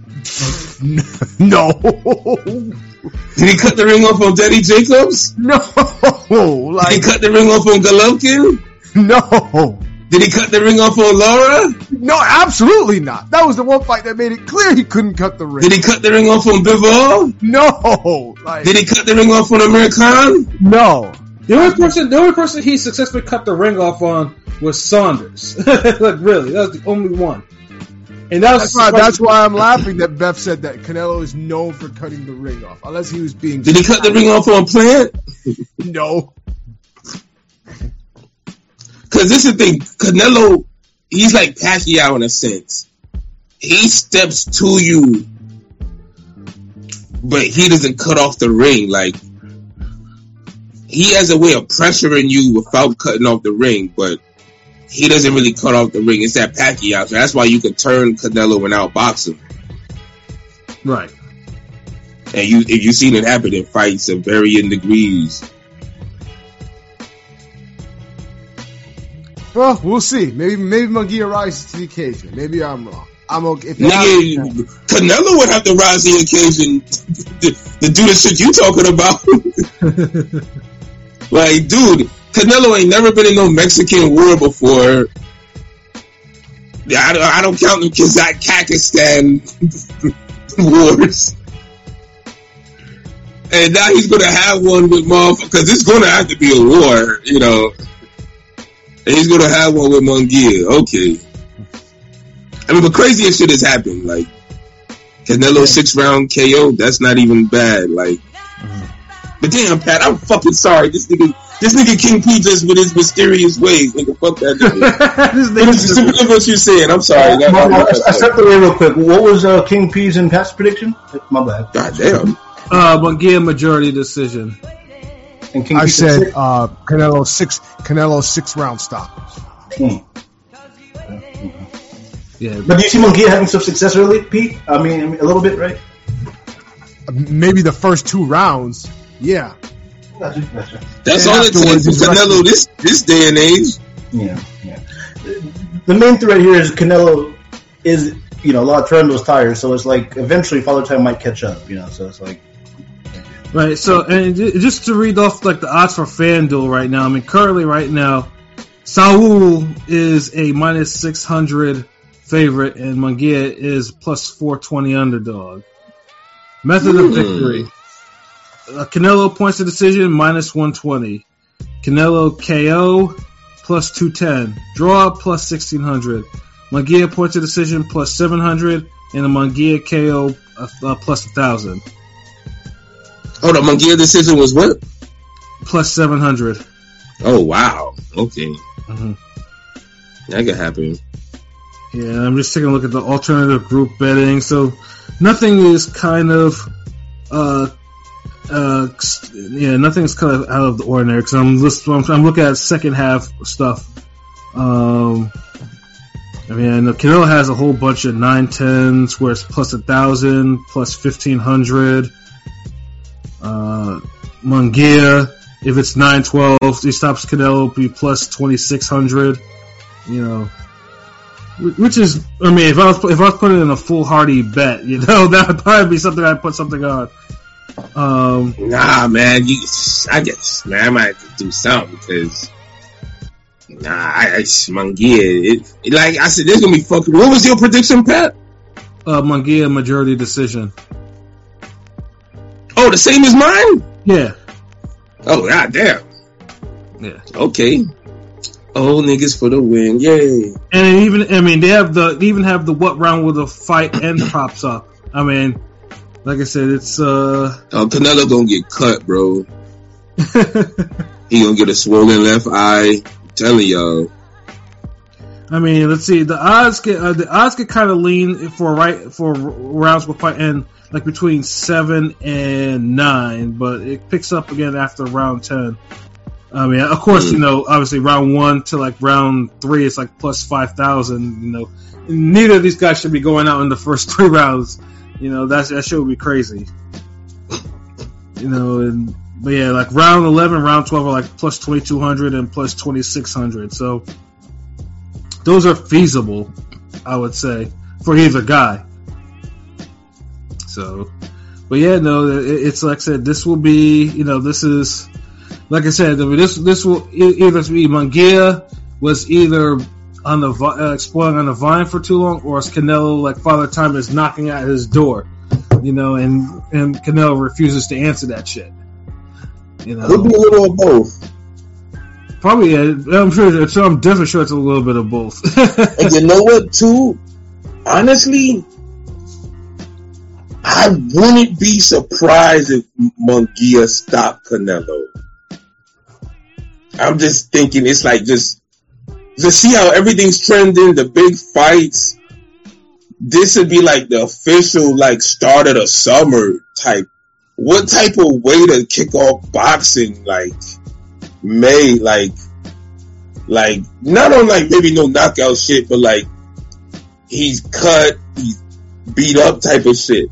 No. Did he cut the ring off on Teddy Jacobs? No. Like, Did he cut the ring off on Golovkin? No. Did he cut the ring off on Laura? No, absolutely not. That was the one fight that made it clear he couldn't cut the ring. Did he cut the ring off on Bivol? No. Like, Did he cut the ring off on Amir Khan? No. the only person the only person he successfully cut the ring off on was Saunders. Like really, that was the only one. And that was That's why, that's why I'm laughing that Beth said that Canelo is known for cutting the ring off. Unless he was being. Did he cut the ring off on Plant? No. Because this is the thing, Canelo, he's like Pacquiao in a sense. He steps to you, but he doesn't cut off the ring. Like, he has a way of pressuring you without cutting off the ring, but he doesn't really cut off the ring. It's that Pacquiao, so that's why you can turn Canelo and outbox him. right. And you, if you've seen it happen in fights of varying degrees. Well, we'll see. Maybe maybe Munguia rises to the occasion. Maybe I'm wrong. I'm okay. If Nigga, not, Canelo would have to rise to the occasion to, to do the shit you talking about. Like, dude, Canelo ain't never been in no Mexican war before. I don't, I don't count the Kazakhstan wars. And now he's going to have one with motherfuckers, because it's going to have to be a war, you know. And he's going to have one with Munguia. Okay. I mean, the craziest shit has happened. Like, Canelo six round K O, that's not even bad. Like, but damn, Pat, I'm fucking sorry. This nigga, this nigga King P just with his mysterious ways. Nigga, fuck that nigga. This nigga What what you saying? I'm sorry. Uh, my, my, I stepped away real quick. What was uh, King P's and Pat's prediction? My bad. God damn. uh, Munguia majority decision. And King I P said six? uh, Canelo six Canelo six round stoppers. Hmm. Yeah, But do you see Munguia having some success early, Pete? I mean, I mean, a little bit, right? Maybe the first two rounds. Yeah. Gotcha, gotcha. That's And all it takes afterwards, for he's Canelo wrestling. this this day and age. Yeah, yeah. The main threat here is Canelo is, you know, a lot of those tires, so it's like eventually Father Time might catch up, you know, so it's like. right. So, and ju- just to read off like the odds for FanDuel right now. I mean, currently right now, Saul is a minus six hundred favorite, and Munguia is plus four twenty underdog. Method of victory: uh, Canelo points to decision minus one twenty. Canelo K O plus two ten. Draw plus sixteen hundred. Munguia points to decision plus seven hundred, and the Munguia K O uh, uh, plus one thousand. Hold on, Munguia decision was what? plus seven hundred. Oh wow. Okay. Mm-hmm. That could happen. Yeah, I'm just taking a look at the alternative group betting. So nothing is kind of, uh, uh, yeah, nothing's kind of out of the ordinary. Because I'm, I'm I'm looking at second half stuff. Um, I mean, I know Canelo has a whole bunch of nine tens where it's plus a thousand, plus fifteen hundred. Uh, Munguia, if it's nine twelve, he stops Canelo, be plus twenty six hundred. You know. Which is, I mean, if I was if I was putting in a foolhardy bet, you know, that would probably be something I'd put something on. Um, nah, man, you, I guess, man, I might have to do something because, nah, I, I Munguia, it, it, like I said, this gonna be fucking. What was your prediction, Pat? Uh, Munguia majority decision. Oh, the same as mine? Yeah. Oh, god damn. Yeah. Okay. Oh, niggas for the win, yay! And even, I mean, they have the they even have the what round will the fight end props up. I mean, like I said, it's uh. Oh, Canelo gonna get cut, bro. He gonna get a swollen left eye. I'm telling y'all. I mean, let's see. The odds get uh, the odds get kind of lean for right for rounds will fight end like between seven and nine, but it picks up again after round ten. I mean, of course, mm. you know, obviously round one to like round three, it's like plus five thousand. You know, neither of these guys should be going out in the first three rounds. You know, that's that shit would be crazy. You know, and but yeah, like round eleven, round twelve are like plus twenty two hundred and plus twenty six hundred. So those are feasible, I would say, for either guy. So, but yeah, no, it, it's like I said, this will be, you know, this is. Like I said, this this will either be Munguia was either on the uh, exploring on the vine for too long, or it's Canelo like Father Time is knocking at his door, you know, and and Canelo refuses to answer that shit. You know, could be a little of both. Probably, yeah, I'm sure. So I'm definitely sure it's a little bit of both. And you know what, too? Honestly, I wouldn't be surprised if Munguia stopped Canelo. I'm just thinking it's like just just see how everything's trending, the big fights. This would be like the official like start of the summer type. What type of way to kick off boxing? Like May, like like not on like maybe no knockout shit, but like he's cut, he's beat up type of shit.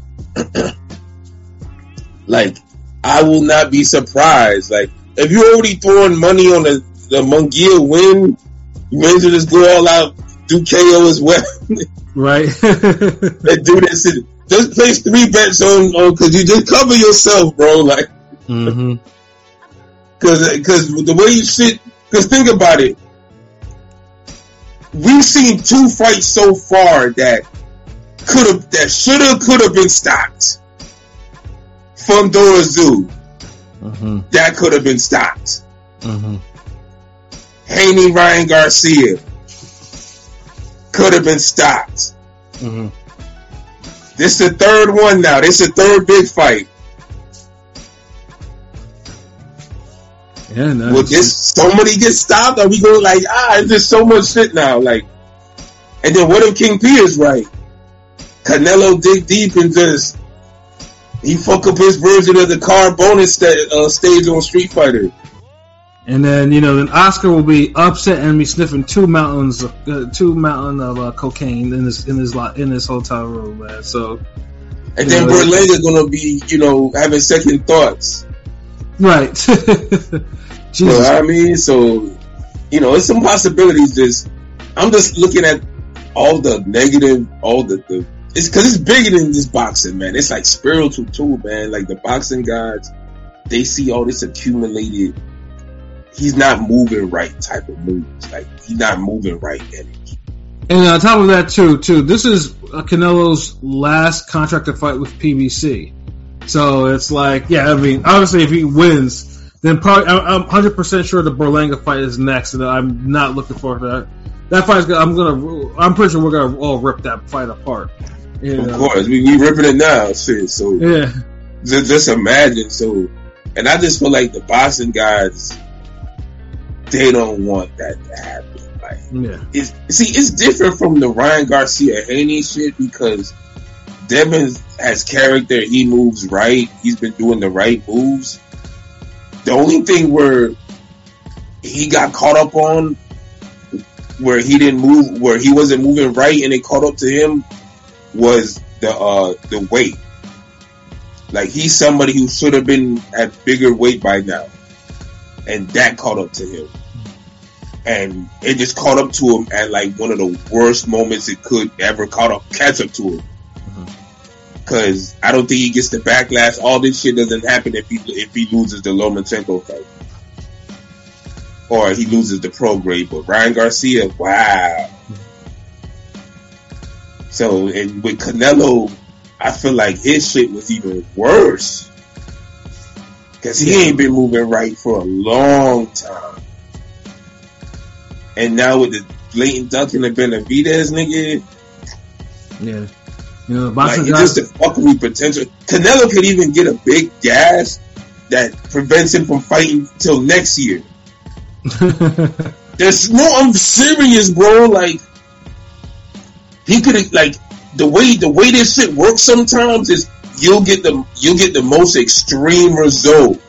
Like I will not be surprised. Like if you're already throwing money on the, the Munguia win, you may as well just go all out, do K O as well. Right. And do this. Just place three bets on, on cause you just cover yourself, bro. Like, mm-hmm. cause, cause the way you shit, cause think about it. We've seen two fights so far that could have, that should have, could have been stopped. Fundora Zoo. Mm-hmm. That could have been stopped. Mm-hmm. Haney Ryan Garcia could have been stopped. Mm-hmm. This is the third one now. This is the third big fight. Yeah, no. Will this somebody get stopped? Are we going like ah? It's just so much shit now. Like, and then what if King P is right? Canelo dig deep and just. He fuck up his version of the card bonus st- uh, stage on Street Fighter. And then, you know, then Oscar will be upset and be sniffing two mountains, of, uh, two mountain of uh, cocaine in his in his in his hotel room, man. So, and then Berlanga gonna be, you know, having second thoughts. Right. You know what I mean? So, you know, it's some possibilities. Just, I'm just looking at all the negative, all the. the It's because it's bigger than just boxing, man. It's like spiritual too, man. Like the boxing gods, they see all this accumulated. He's not moving right type of moves. Like he's not moving right energy. And on top of that, too, too, this is Canelo's last contracted fight with P B C. So it's like, yeah, I mean, obviously, if he wins, then probably I'm one hundred percent sure the Berlanga fight is next, and I'm not looking forward to that. That fight's gonna, I'm gonna, I'm pretty sure we're gonna all rip that fight apart. You know? Of course, we we ripping it now, shit. So yeah, just, just imagine. So And I just feel like the boxing guys, they don't want that to happen. Like, Yeah. it's, see, it's different from the Ryan Garcia Haney shit because Devin has character. He moves right. He's been doing the right moves. The only thing where he got caught up on, where he didn't move, where he wasn't moving right, and it caught up to him, was the uh, the weight. Like, he's somebody who should have been at bigger weight by now, and that caught up to him, and it just caught up to him at like one of the worst moments it could ever caught up catch up to him. Because I don't think he gets the backlash. All this shit doesn't happen if he if he loses the Lomachenko fight, or he loses the pro grade. But Ryan Garcia, wow. So, and with Canelo, I feel like his shit was even worse because he ain't been moving right for a long time. And now with the blatant Duncan and Benavidez, nigga, Yeah. You know, like, boxing it's guys, just the fuckery potential. Canelo could even get a big gas that prevents him from fighting till next year. There's no, I'm serious, bro. Like, he could, like, the way the way this shit works sometimes is you'll get the you'll get the most extreme result.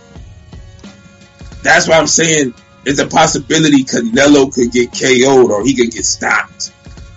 That's why I'm saying it's a possibility Canelo could get K O'd or he could get stopped.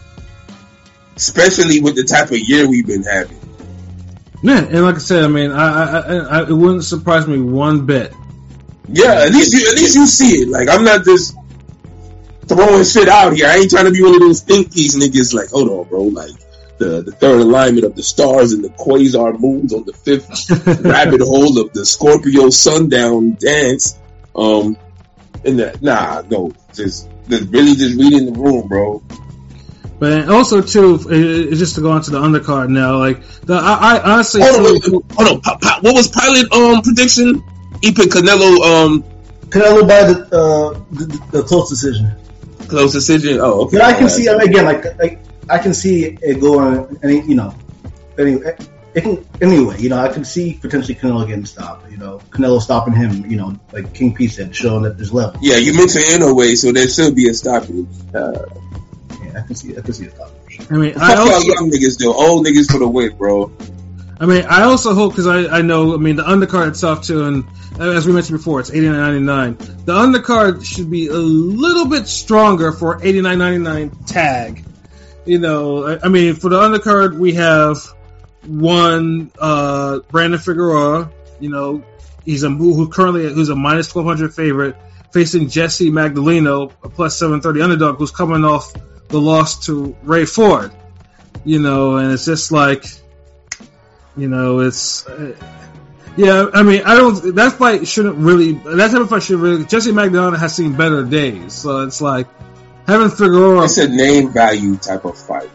Especially with the type of year we've been having. yeah, and like I said, I mean, I, I, I, I, it wouldn't surprise me one bit. Yeah, at least you, at least you see it. Like, I'm not just throwing shit out here. I ain't trying to be one of those think piece niggas. Like, hold on, bro. Like, the, the third alignment of the stars and the quasar moons on the fifth rabbit hole of the Scorpio sundown dance. Um, and the, nah, no, just, just really just reading the room, bro. But also too, it, it, just to go on to the undercard now, like the I, I honestly Hold on, feel- wait, wait, hold on. Pa- pa- what was pilot um prediction? He picked Canelo um Canelo by the, uh, the the close decision. close decision. Oh, okay. But I can see, I mean, again, like, like I can see it going any, you know, any, it can anyway. You know, I can see potentially Canelo getting stopped. You know, Canelo stopping him. You know, like King P said, showing that there's level. Yeah, you mentioned Inouye, so there should be a stoppage. Uh, Yeah, I can see, I can see a stoppage. I mean, I fuck y'all also, young niggas do. Old niggas for the win, bro. I mean, I also hope because I, I know, I mean, the undercard itself too, and as we mentioned before, it's eighty-nine ninety-nine. The undercard should be a little bit stronger for eighty-nine ninety-nine tag. You know, I, I mean, for the undercard, we have one uh, Brandon Figueroa. You know, he's a who currently who's a minus twelve hundred favorite facing Jesse Magdaleno, a plus seven thirty underdog, who's coming off the loss to Ray Ford. You know, and it's just like, you know, it's uh, yeah. I mean, I don't. That fight shouldn't really. That type of fight should really. Jesse Magdaleno has seen better days, so it's like having Figueroa. It's a name value type of fight.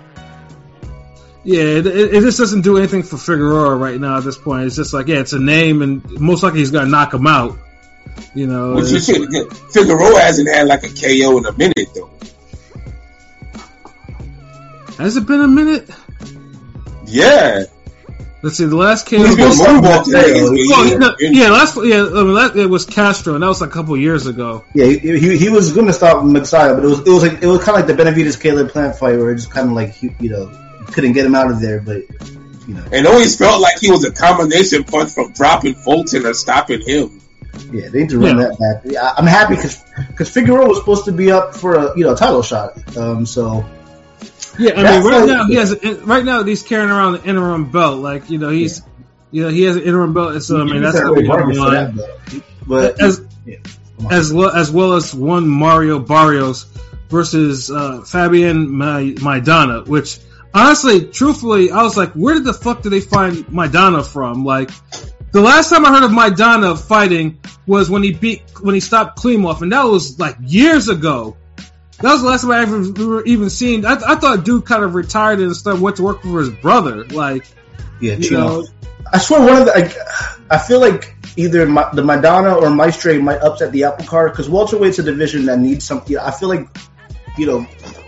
Yeah, it, it, it just doesn't do anything for Figueroa right now at this point. It's just like, yeah, it's a name, and most likely he's gonna knock him out. You know, Which you should get. Figueroa hasn't had like a K O in a minute though. has it been a minute? Yeah. Let's see, the last K O. He's been moving Well, today. Oh, yeah, yeah, last yeah, I mean, that, it was Castro, and that was like a couple years ago. Yeah, he, he, he was going to stop Messiah, but it was it was like it was kind of like the Benavidez Caleb Plant fight where it just kind of like he, you know, couldn't get him out of there, but you know, And always felt like he was a combination punch from dropping Fulton or stopping him. yeah, they need to run Yeah. that back. Yeah, I'm happy because because Figueroa was supposed to be up for a you know title shot, um, so. Yeah, I That's mean, right like- now he has a, right now he's carrying around the interim belt. Like, you know, he's you know he has an interim belt, so I mean that's gonna be on the line. But As yeah, come on. as well as well as one Mario Barrios versus uh, Fabian Ma- Maidana, which honestly, truthfully, I was like, where did the fuck did they find Maidana from? Like, the last time I heard of Maidana fighting was when he beat when he stopped Klimov, and that was like years ago. That was the last time I ever even seen. I, I thought dude kind of retired and stuff, went to work for his brother. Like, yeah, you Chino. know, I swear one of the like, I feel like either Ma- the Madonna or Maestre might upset the apple cart because welterweight's a division that needs something. I feel like, you know,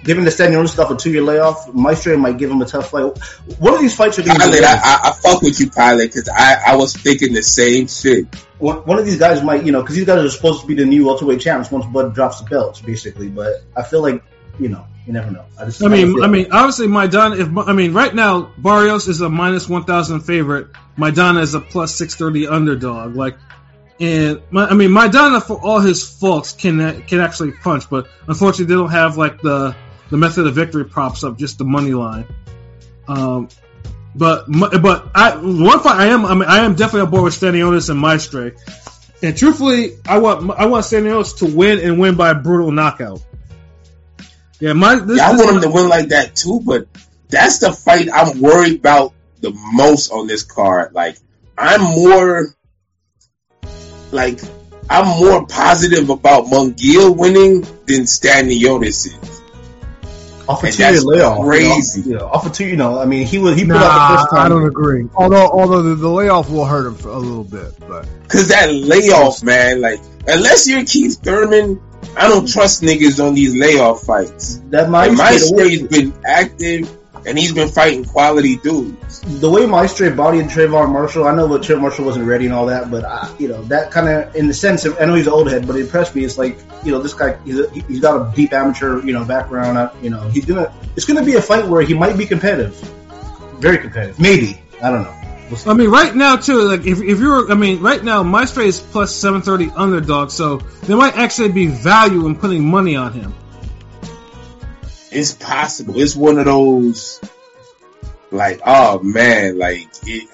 given the Stanionis stuff a two year layoff, Maestro might give him a tough fight. One of these fights are going to be. Pilot, I, I, I fuck with you, Pilot, because I, I was thinking the same shit. One, one of these guys might, you know, because these guys are supposed to be the new welterweight champs once Bud drops the belts, basically. But I feel like, you know, you never know. I just. I mean, I mean, obviously, Maidana. If I mean, right now, Barrios is a minus one thousand favorite. Maidana is a plus six thirty underdog. Like. And my, I mean, Maidana, for all his faults, can can actually punch, but unfortunately, they don't have like the the method of victory props up, just the money line. Um, but but I one fight I am I mean I am definitely on board with Stanionis and Maestre. And truthfully, I want I want Stanionis to win and win by a brutal knockout. Yeah, my this, yeah, I this want him to win like that too, but that's the fight I'm worried about the most on this card. Like I'm more. Like, I'm more positive about Munguia winning than Stanionis is. Off a two-year layoff, crazy. You know, yeah, off a two, you know, I mean, he was he put nah, out the first time. I don't agree. Although, although the, the layoff will hurt him for a little bit, but because that layoff, man, like unless you're Keith Thurman, I don't trust niggas on these layoff fights. That might Maestre's been active. And he's been fighting quality dudes. The way Maestre bodied Trayvon Marshall, I know that Trayvon Marshall wasn't ready and all that, but I, you know that kind of, in the sense, of, I know he's an old head, but it impressed me. It's like, you know, this guy, he's, a, he's got a deep amateur, you know, background. I, you know, he's gonna, it's gonna be a fight where he might be competitive, very competitive, maybe. I don't know. We'll I mean, right now too, like if if you're, I mean, right now Maestre is plus seven thirty underdog, so there might actually be value in putting money on him. It's possible. It's one of those, like, oh man, like it.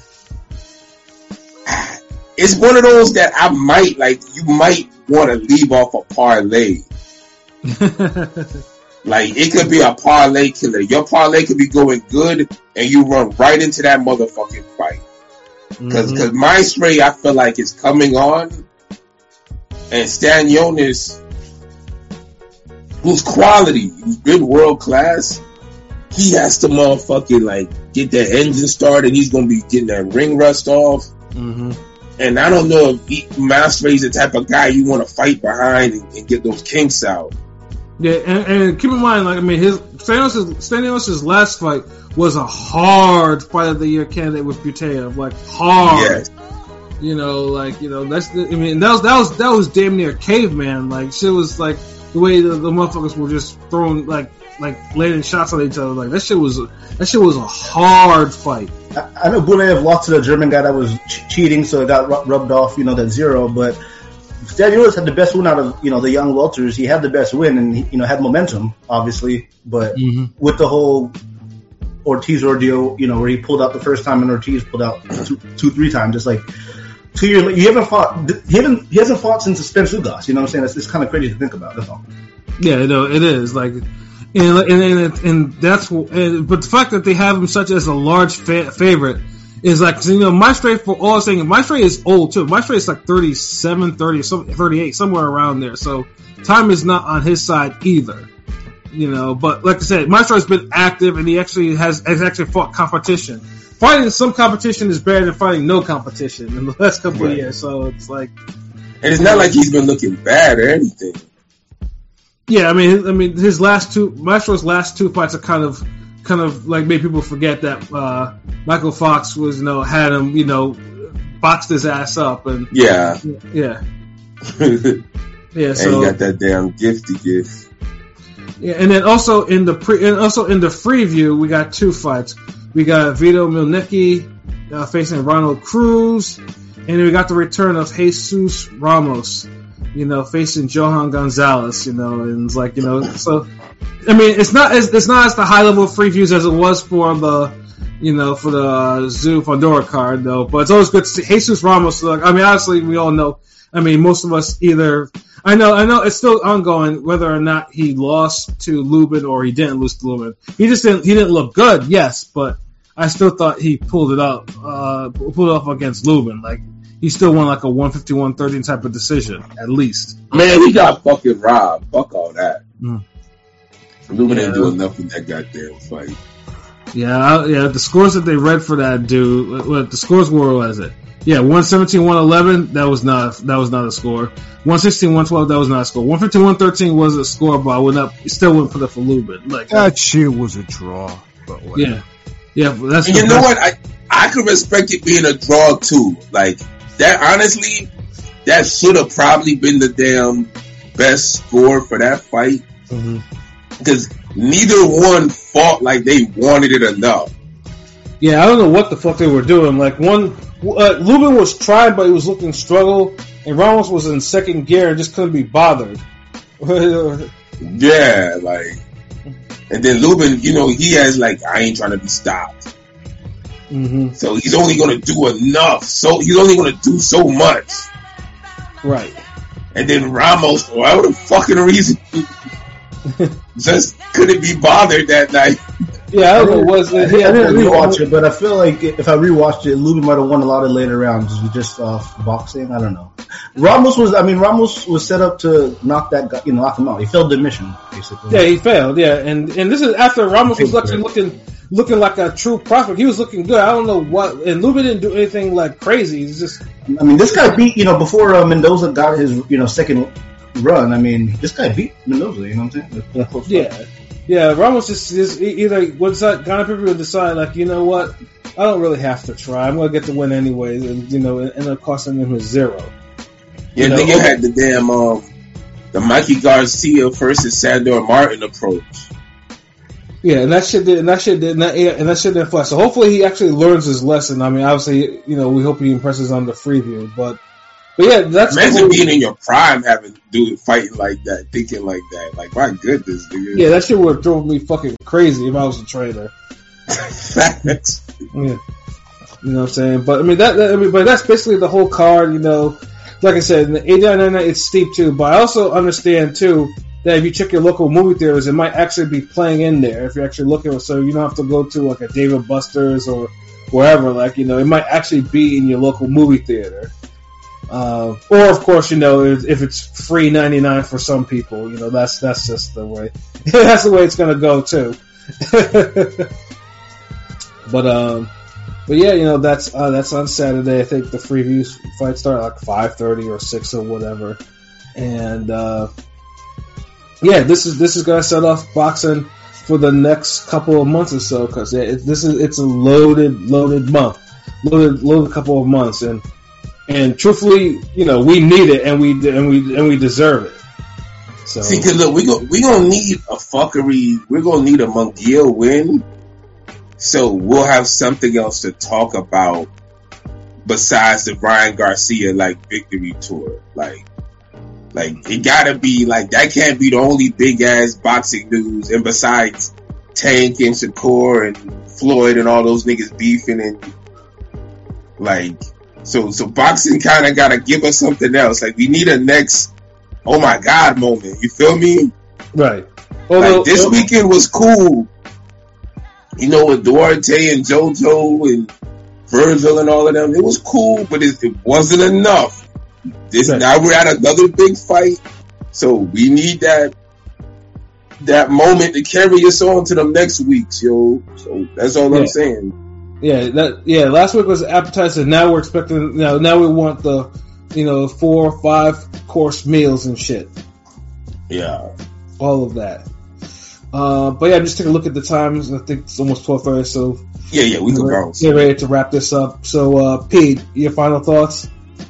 It's one of those that I might like. You might want to leave off a parlay. Like it could be a parlay killer. Your parlay could be going good, and you run right into that motherfucking fight. Because because mm-hmm. Maestre, I feel like is coming on, and Stanionis, who's quality, who's been world class, he has to motherfucking like get that engine started. He's gonna be getting that ring rust off. Mm-hmm. And I don't know if he, Maestre's the type of guy you want to fight behind and, and get those kinks out. Yeah, and, and keep in mind, like I mean, his Stanionis' Stanionis' last fight was a hard fight of the year candidate with Buteyev, like hard. Yes. You know, like you know, that's the, I mean, that was that was that was damn near caveman. Like shit was like the way the, the motherfuckers were just throwing like like laying shots on each other. Like that shit was that shit was a hard fight. I, I know Buteyev lost to the German guy that was ch- cheating, so it got ru- rubbed off. You know that zero, but Stanionis had the best win out of, you know, the young welters. He had the best win and, he, you know, had momentum, obviously. But mm-hmm. with the whole Ortiz ordeal, you know, where he pulled out the first time and Ortiz pulled out two, two three times, it's like two years. You haven't fought. He haven't. He hasn't fought since Spence Ugas. You know what I'm saying? It's, it's kind of crazy to think about. That's all. Yeah, no, it is like, and and and, and that's. And, but the fact that they have him such as a large fa- favorite. Is like, you know, Maestre, for all I'm saying, Maestre is old too. Maestre is like thirty-seven, thirty, thirty-eight, somewhere around there. So time is not on his side either. You know, but like I said, Maestro has been active and he actually has, has actually fought competition. Fighting some competition is better than fighting no competition in the last couple right. of years. So it's like, and it's not like he's been looking bad or anything. Yeah, I mean, I mean, his last two, Maestro's last two fights are kind of. kind of like made people forget that uh, Michael Fox was, you know, had him, you know, boxed his ass up and yeah, yeah, yeah. And So he got that damn gifty gift. Yeah, and then also in the pre, and also in the Freeview, we got two fights. We got Vito Mielnicki uh, facing Ronald Cruz, and then we got the return of Jesus Ramos, you know, facing Johan Gonzalez, you know, and it's like, you know, so. I mean, it's not as it's not as the high level of free views as it was for the, you know, for the uh, Zoo Fondora card though. But it's always good to see Jesus Ramos. Look, I mean, obviously we all know. I mean, most of us either. I know, I know, it's still ongoing whether or not he lost to Lubin or he didn't lose to Lubin. He just didn't. He didn't look good, yes, but I still thought he pulled it up, uh, pulled it off against Lubin. Like he still won like a one fifty-one thirteen type of decision at least. Man, he got fucking robbed. Fuck all that. Mm. Lubin yeah. ain't doing nothing that goddamn fight. Yeah, I, yeah. The scores that they read for that dude, what the scores were, was it? Yeah, one seventeen, one eleven, that was not that was not a score. one sixteen, one twelve, that was not a score. one fifteen, one thirteen was a score, but I would not, still wouldn't put up for Lubin. Like that shit was a draw. But yeah, yeah, but that's and you know what? I I could respect it being a draw too. Like that, honestly, that should have probably been the damn best score for that fight because mm-hmm. neither one fought like they wanted it enough. Yeah, I don't know what the fuck they were doing. Like one. Uh, Lubin was trying, but he was looking struggle, and Ramos was in second gear and just couldn't be bothered. Yeah, like, and then Lubin, you know, he has like, I ain't trying to be stopped. Mm-hmm. So he's only going to do enough. So he's only going to do so much. Right. And then Ramos, for whatever the fucking reason, just couldn't be bothered that night. Yeah, I don't know. Was it? Yeah, I didn't rewatch it, but I feel like if I rewatched it, Lubin might have won a lot of later rounds just off boxing. I don't know. Ramos was, I mean, Ramos was set up to knock that guy, you know, knock him out. He failed the mission, basically. Yeah, he failed. Yeah, and and this is after Ramos was actually looking looking like a true prophet. He was looking good. I don't know what, and Lubin didn't do anything like crazy. He's just. I mean, this guy beat, you know, before uh, Mendoza got his, you know, second run. I mean, this guy beat Mendoza. You know what I'm saying? Yeah. Yeah, Ramos just, just either would decide, Ghana people would decide, like, you know what, I don't really have to try. I'm going to get the win anyway, and, you know, it ended up costing him his zero. Yeah, you nigga know, had the damn, um, the Mikey Garcia versus Sandor Martin approach. Yeah, and that shit did, and that shit did, and that, yeah, and that shit didn't fly. So hopefully he actually learns his lesson. I mean, obviously, you know, we hope he impresses on the Freeview, but, but yeah, that's imagine being in your prime, having doing fighting like that, thinking like that. Like, my goodness, dude. Yeah, that shit would have drove me fucking crazy if I was a trainer. Facts. Yeah, you know what I'm saying. But I mean, that, that I mean, but that's basically the whole card. You know, like I said, in the eighty-nine ninety-nine, it's steep too. But I also understand too that if you check your local movie theaters, it might actually be playing in there if you're actually looking. So you don't have to go to like a Dave and Buster's or wherever. Like, you know, it might actually be in your local movie theater. Uh, or of course, you know, if, if it's free ninety-nine for some people, you know, that's that's just the way. That's the way it's gonna go too. but um, but yeah, you know, that's uh, that's on Saturday. I think the Freeview fight start at like five thirty or six or whatever, and uh, yeah, this is this is gonna set off boxing for the next couple of months or so because yeah, it, this is it's a loaded loaded month, loaded loaded couple of months and. And truthfully, you know, we need it, and we and we and we deserve it. So, see, cause look, we go we gonna need a fuckery. We're gonna need a Munguia win, so we'll have something else to talk about besides the Ryan Garcia like victory tour. Like, like it gotta be like that. Can't be the only big ass boxing news. And besides Tank and Shakur and Floyd and all those niggas beefing and like. So, so boxing kind of got to give us something else. Like, we need a next, oh my God moment. You feel me? Right. Although, like, this weekend was cool. You know, with Duarte and JoJo and Virgil and all of them. It was cool, but it, it wasn't enough. This, right. Now we're at another big fight. So, we need that, that moment to carry us on to the next weeks, yo. So, that's all yeah. I'm saying. Yeah, that yeah. Last week was appetizer. Now we're expecting. Now, now we want the, you know, four or five course meals and shit. Yeah, all of that. Uh, but yeah, just take a look at the times. I think it's almost twelve thirty. So yeah, yeah, we can go. Get ready to wrap this up. So, uh, Pete, your final thoughts?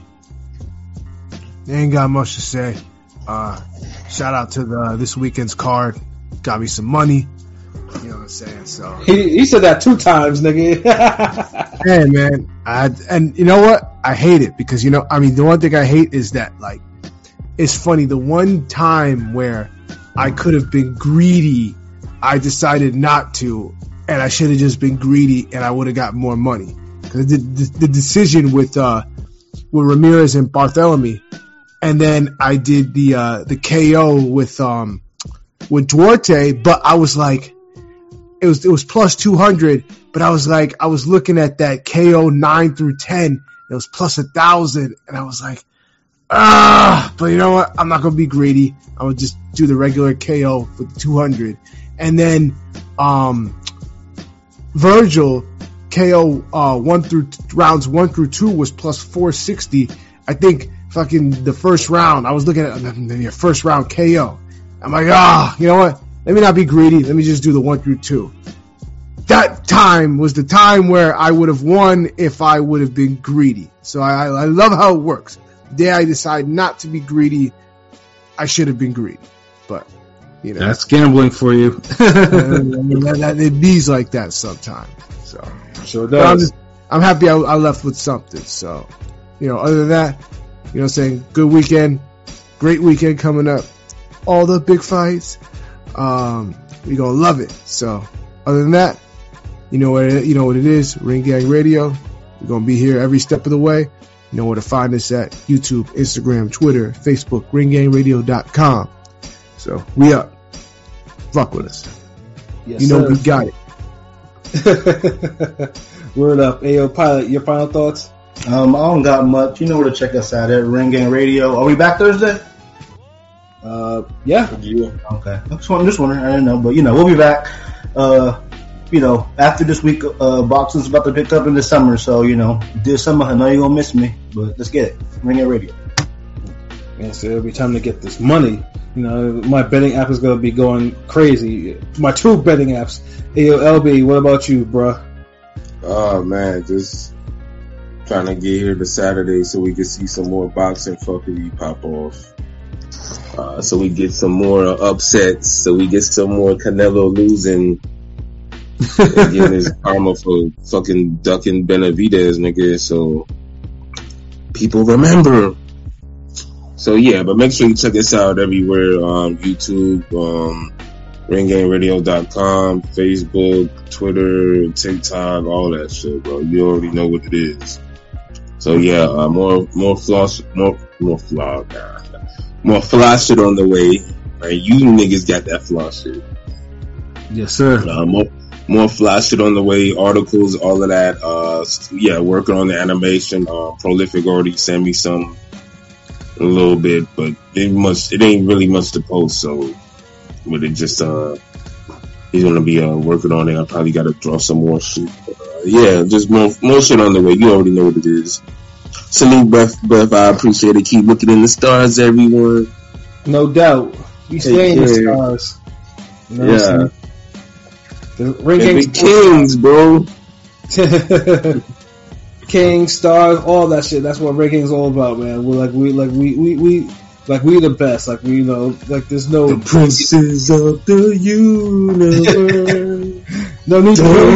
Ain't got much to say. Uh, shout out to the this weekend's card. Got me some money. You know what I'm saying? So he, he said that two times, nigga. Hey, man. I, and you know what? I hate it because, you know, I mean, the one thing I hate is that, like, it's funny. The one time where I could have been greedy, I decided not to, and I should have just been greedy, and I would have got more money. Because the, the, the decision with uh, with Ramirez and Barthélemy, and then I did the uh, the K O with um with Duarte, but I was like. It was it was plus two hundred, but I was like, I was looking at that K O nine through ten. It was plus one thousand, and I was like, ah, but you know what? I'm not going to be greedy. I would just do the regular K O for the two hundred. And then um, Virgil K O uh, one through rounds one through two was plus four sixty. I think fucking the first round, I was looking at the first round K O. I'm like, ah, you know what? Let me not be greedy. Let me just do the one through two. That time was the time where I would have won if I would have been greedy. So I, I love how it works. The day I decide not to be greedy, I should have been greedy. But, you know. That's gambling for you. that, that, it bees like that sometimes. So sure does. I'm, just, I'm happy I, I left with something. So, you know, other than that, you know what I'm saying? Good weekend. Great weekend coming up. All the big fights. Um, we're going to love it. So, other than that, you know what it, you know what it is. Ring Gang Radio. We're going to be here every step of the way. You know where to find us at YouTube, Instagram, Twitter, Facebook, ring gang radio dot com. So, we up. Fuck with us. yes, you know sir. we got it. Word up. Ayo, Pilot, your final thoughts? Um, I don't got much. You know where to check us out at Ring Gang Radio. Are we back Thursday? Uh, yeah. Okay. I just wondering, just wondering. I didn't know, but you know, we'll be back. Uh, you know, after this week, uh, boxing's about to pick up in the summer, so you know, this summer I know you're gonna miss me, but let's get it. Ring Gang Radio. Yeah, so it'll be time to get this money. You know, my betting app is gonna be going crazy. My two betting apps. Ayo, L B, what about you, bruh? Oh man, just trying to get here to Saturday so we can see some more boxing fuckery pop off. Uh, so we get some more upsets, so we get some more Canelo losing and getting his karma for fucking ducking Benavidez, nigga. So people remember. So yeah, but make sure you check us out everywhere. Um, YouTube, um, ring gang radio dot com, Facebook, Twitter, TikTok, all that shit, bro. You already know what it is. So yeah, uh, more more floss, more more flaw, more fly shit on the way. Right? You niggas got that flaw shit. Yes, sir. Uh, more more fly shit on the way. Articles, all of that. Uh, yeah, working on the animation. Uh, Prolific already sent me some a little bit, but it must it ain't really much to post. So, but it just uh, he's gonna be uh working on it. I probably got to draw some more shit. But, uh, yeah, just more more shit on the way. You already know what it is. Salute, breath, breath. I appreciate it. Keep looking in the stars, everyone. No doubt. We stay in the stars. You know yeah. The Ring Gang Kings, bro. King, stars, all that shit. That's what Ring Gang's all about, man. We're like we like we we, we like we the best. Like we you know like there's no the princes of the universe. No need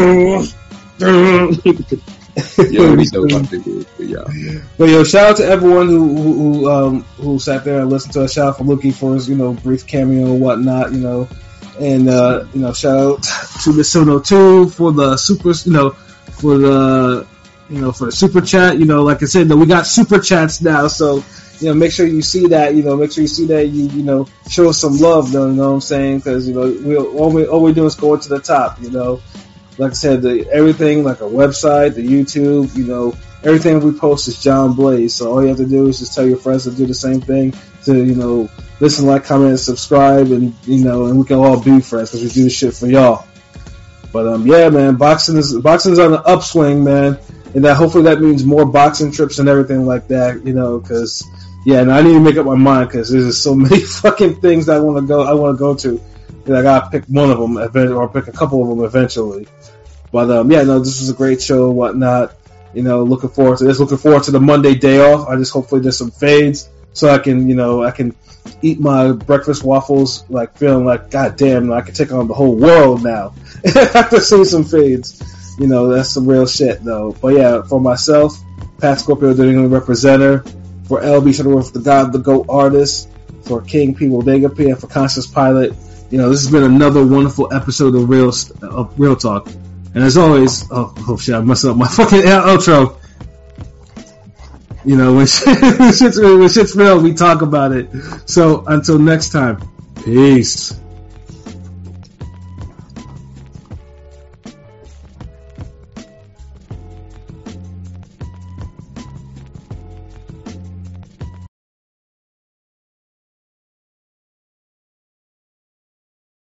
to. You already know what to do, but yeah. But yo, shout out to everyone who who, who um who sat there and listened to us. Shout out for Looking for his you know brief cameo and whatnot, you know, and uh, you know shout out to Miss seven oh two for the super you know for the you know for the super chat. You know, like I said, we got super chats now, so you know make sure you see that. You know, make sure you see that. You you know show us some love, though. You know what I'm saying? Because you know we all we all we do is go to the top. You know. Like I said, the, everything, like our website, the YouTube, you know, everything we post is John Blaze. So all you have to do is just tell your friends to do the same thing, to, you know, listen, like, comment, and subscribe, and, you know, and we can all be friends because we do this shit for y'all. But, um, yeah, man, boxing is, boxing's on the upswing, man. And that hopefully that means more boxing trips and everything like that, you know, because, yeah, and I need to make up my mind because there's so many fucking things that I want to go, I want to go to. I gotta pick one of them, or pick a couple of them eventually. But um, yeah, no, this was a great show and whatnot. You know, looking forward to this. Looking forward to the Monday day off. I just hopefully there's some fades so I can, you know, I can eat my breakfast waffles like feeling like, God damn, I can take on the whole world now. After seeing some fades, you know, that's some real shit though. But yeah, for myself, Pat Scorpio, the New England representative. For L B Shuttleworth, the God, the GOAT artist. For King P. Bodega P. And for Conscious Pilot. You know, this has been another wonderful episode of Real of Real Talk. And as always, oh, oh shit, I messed up my fucking outro. You know, when, shit, when, shit's, when shit's real, we talk about it. So, until next time, peace.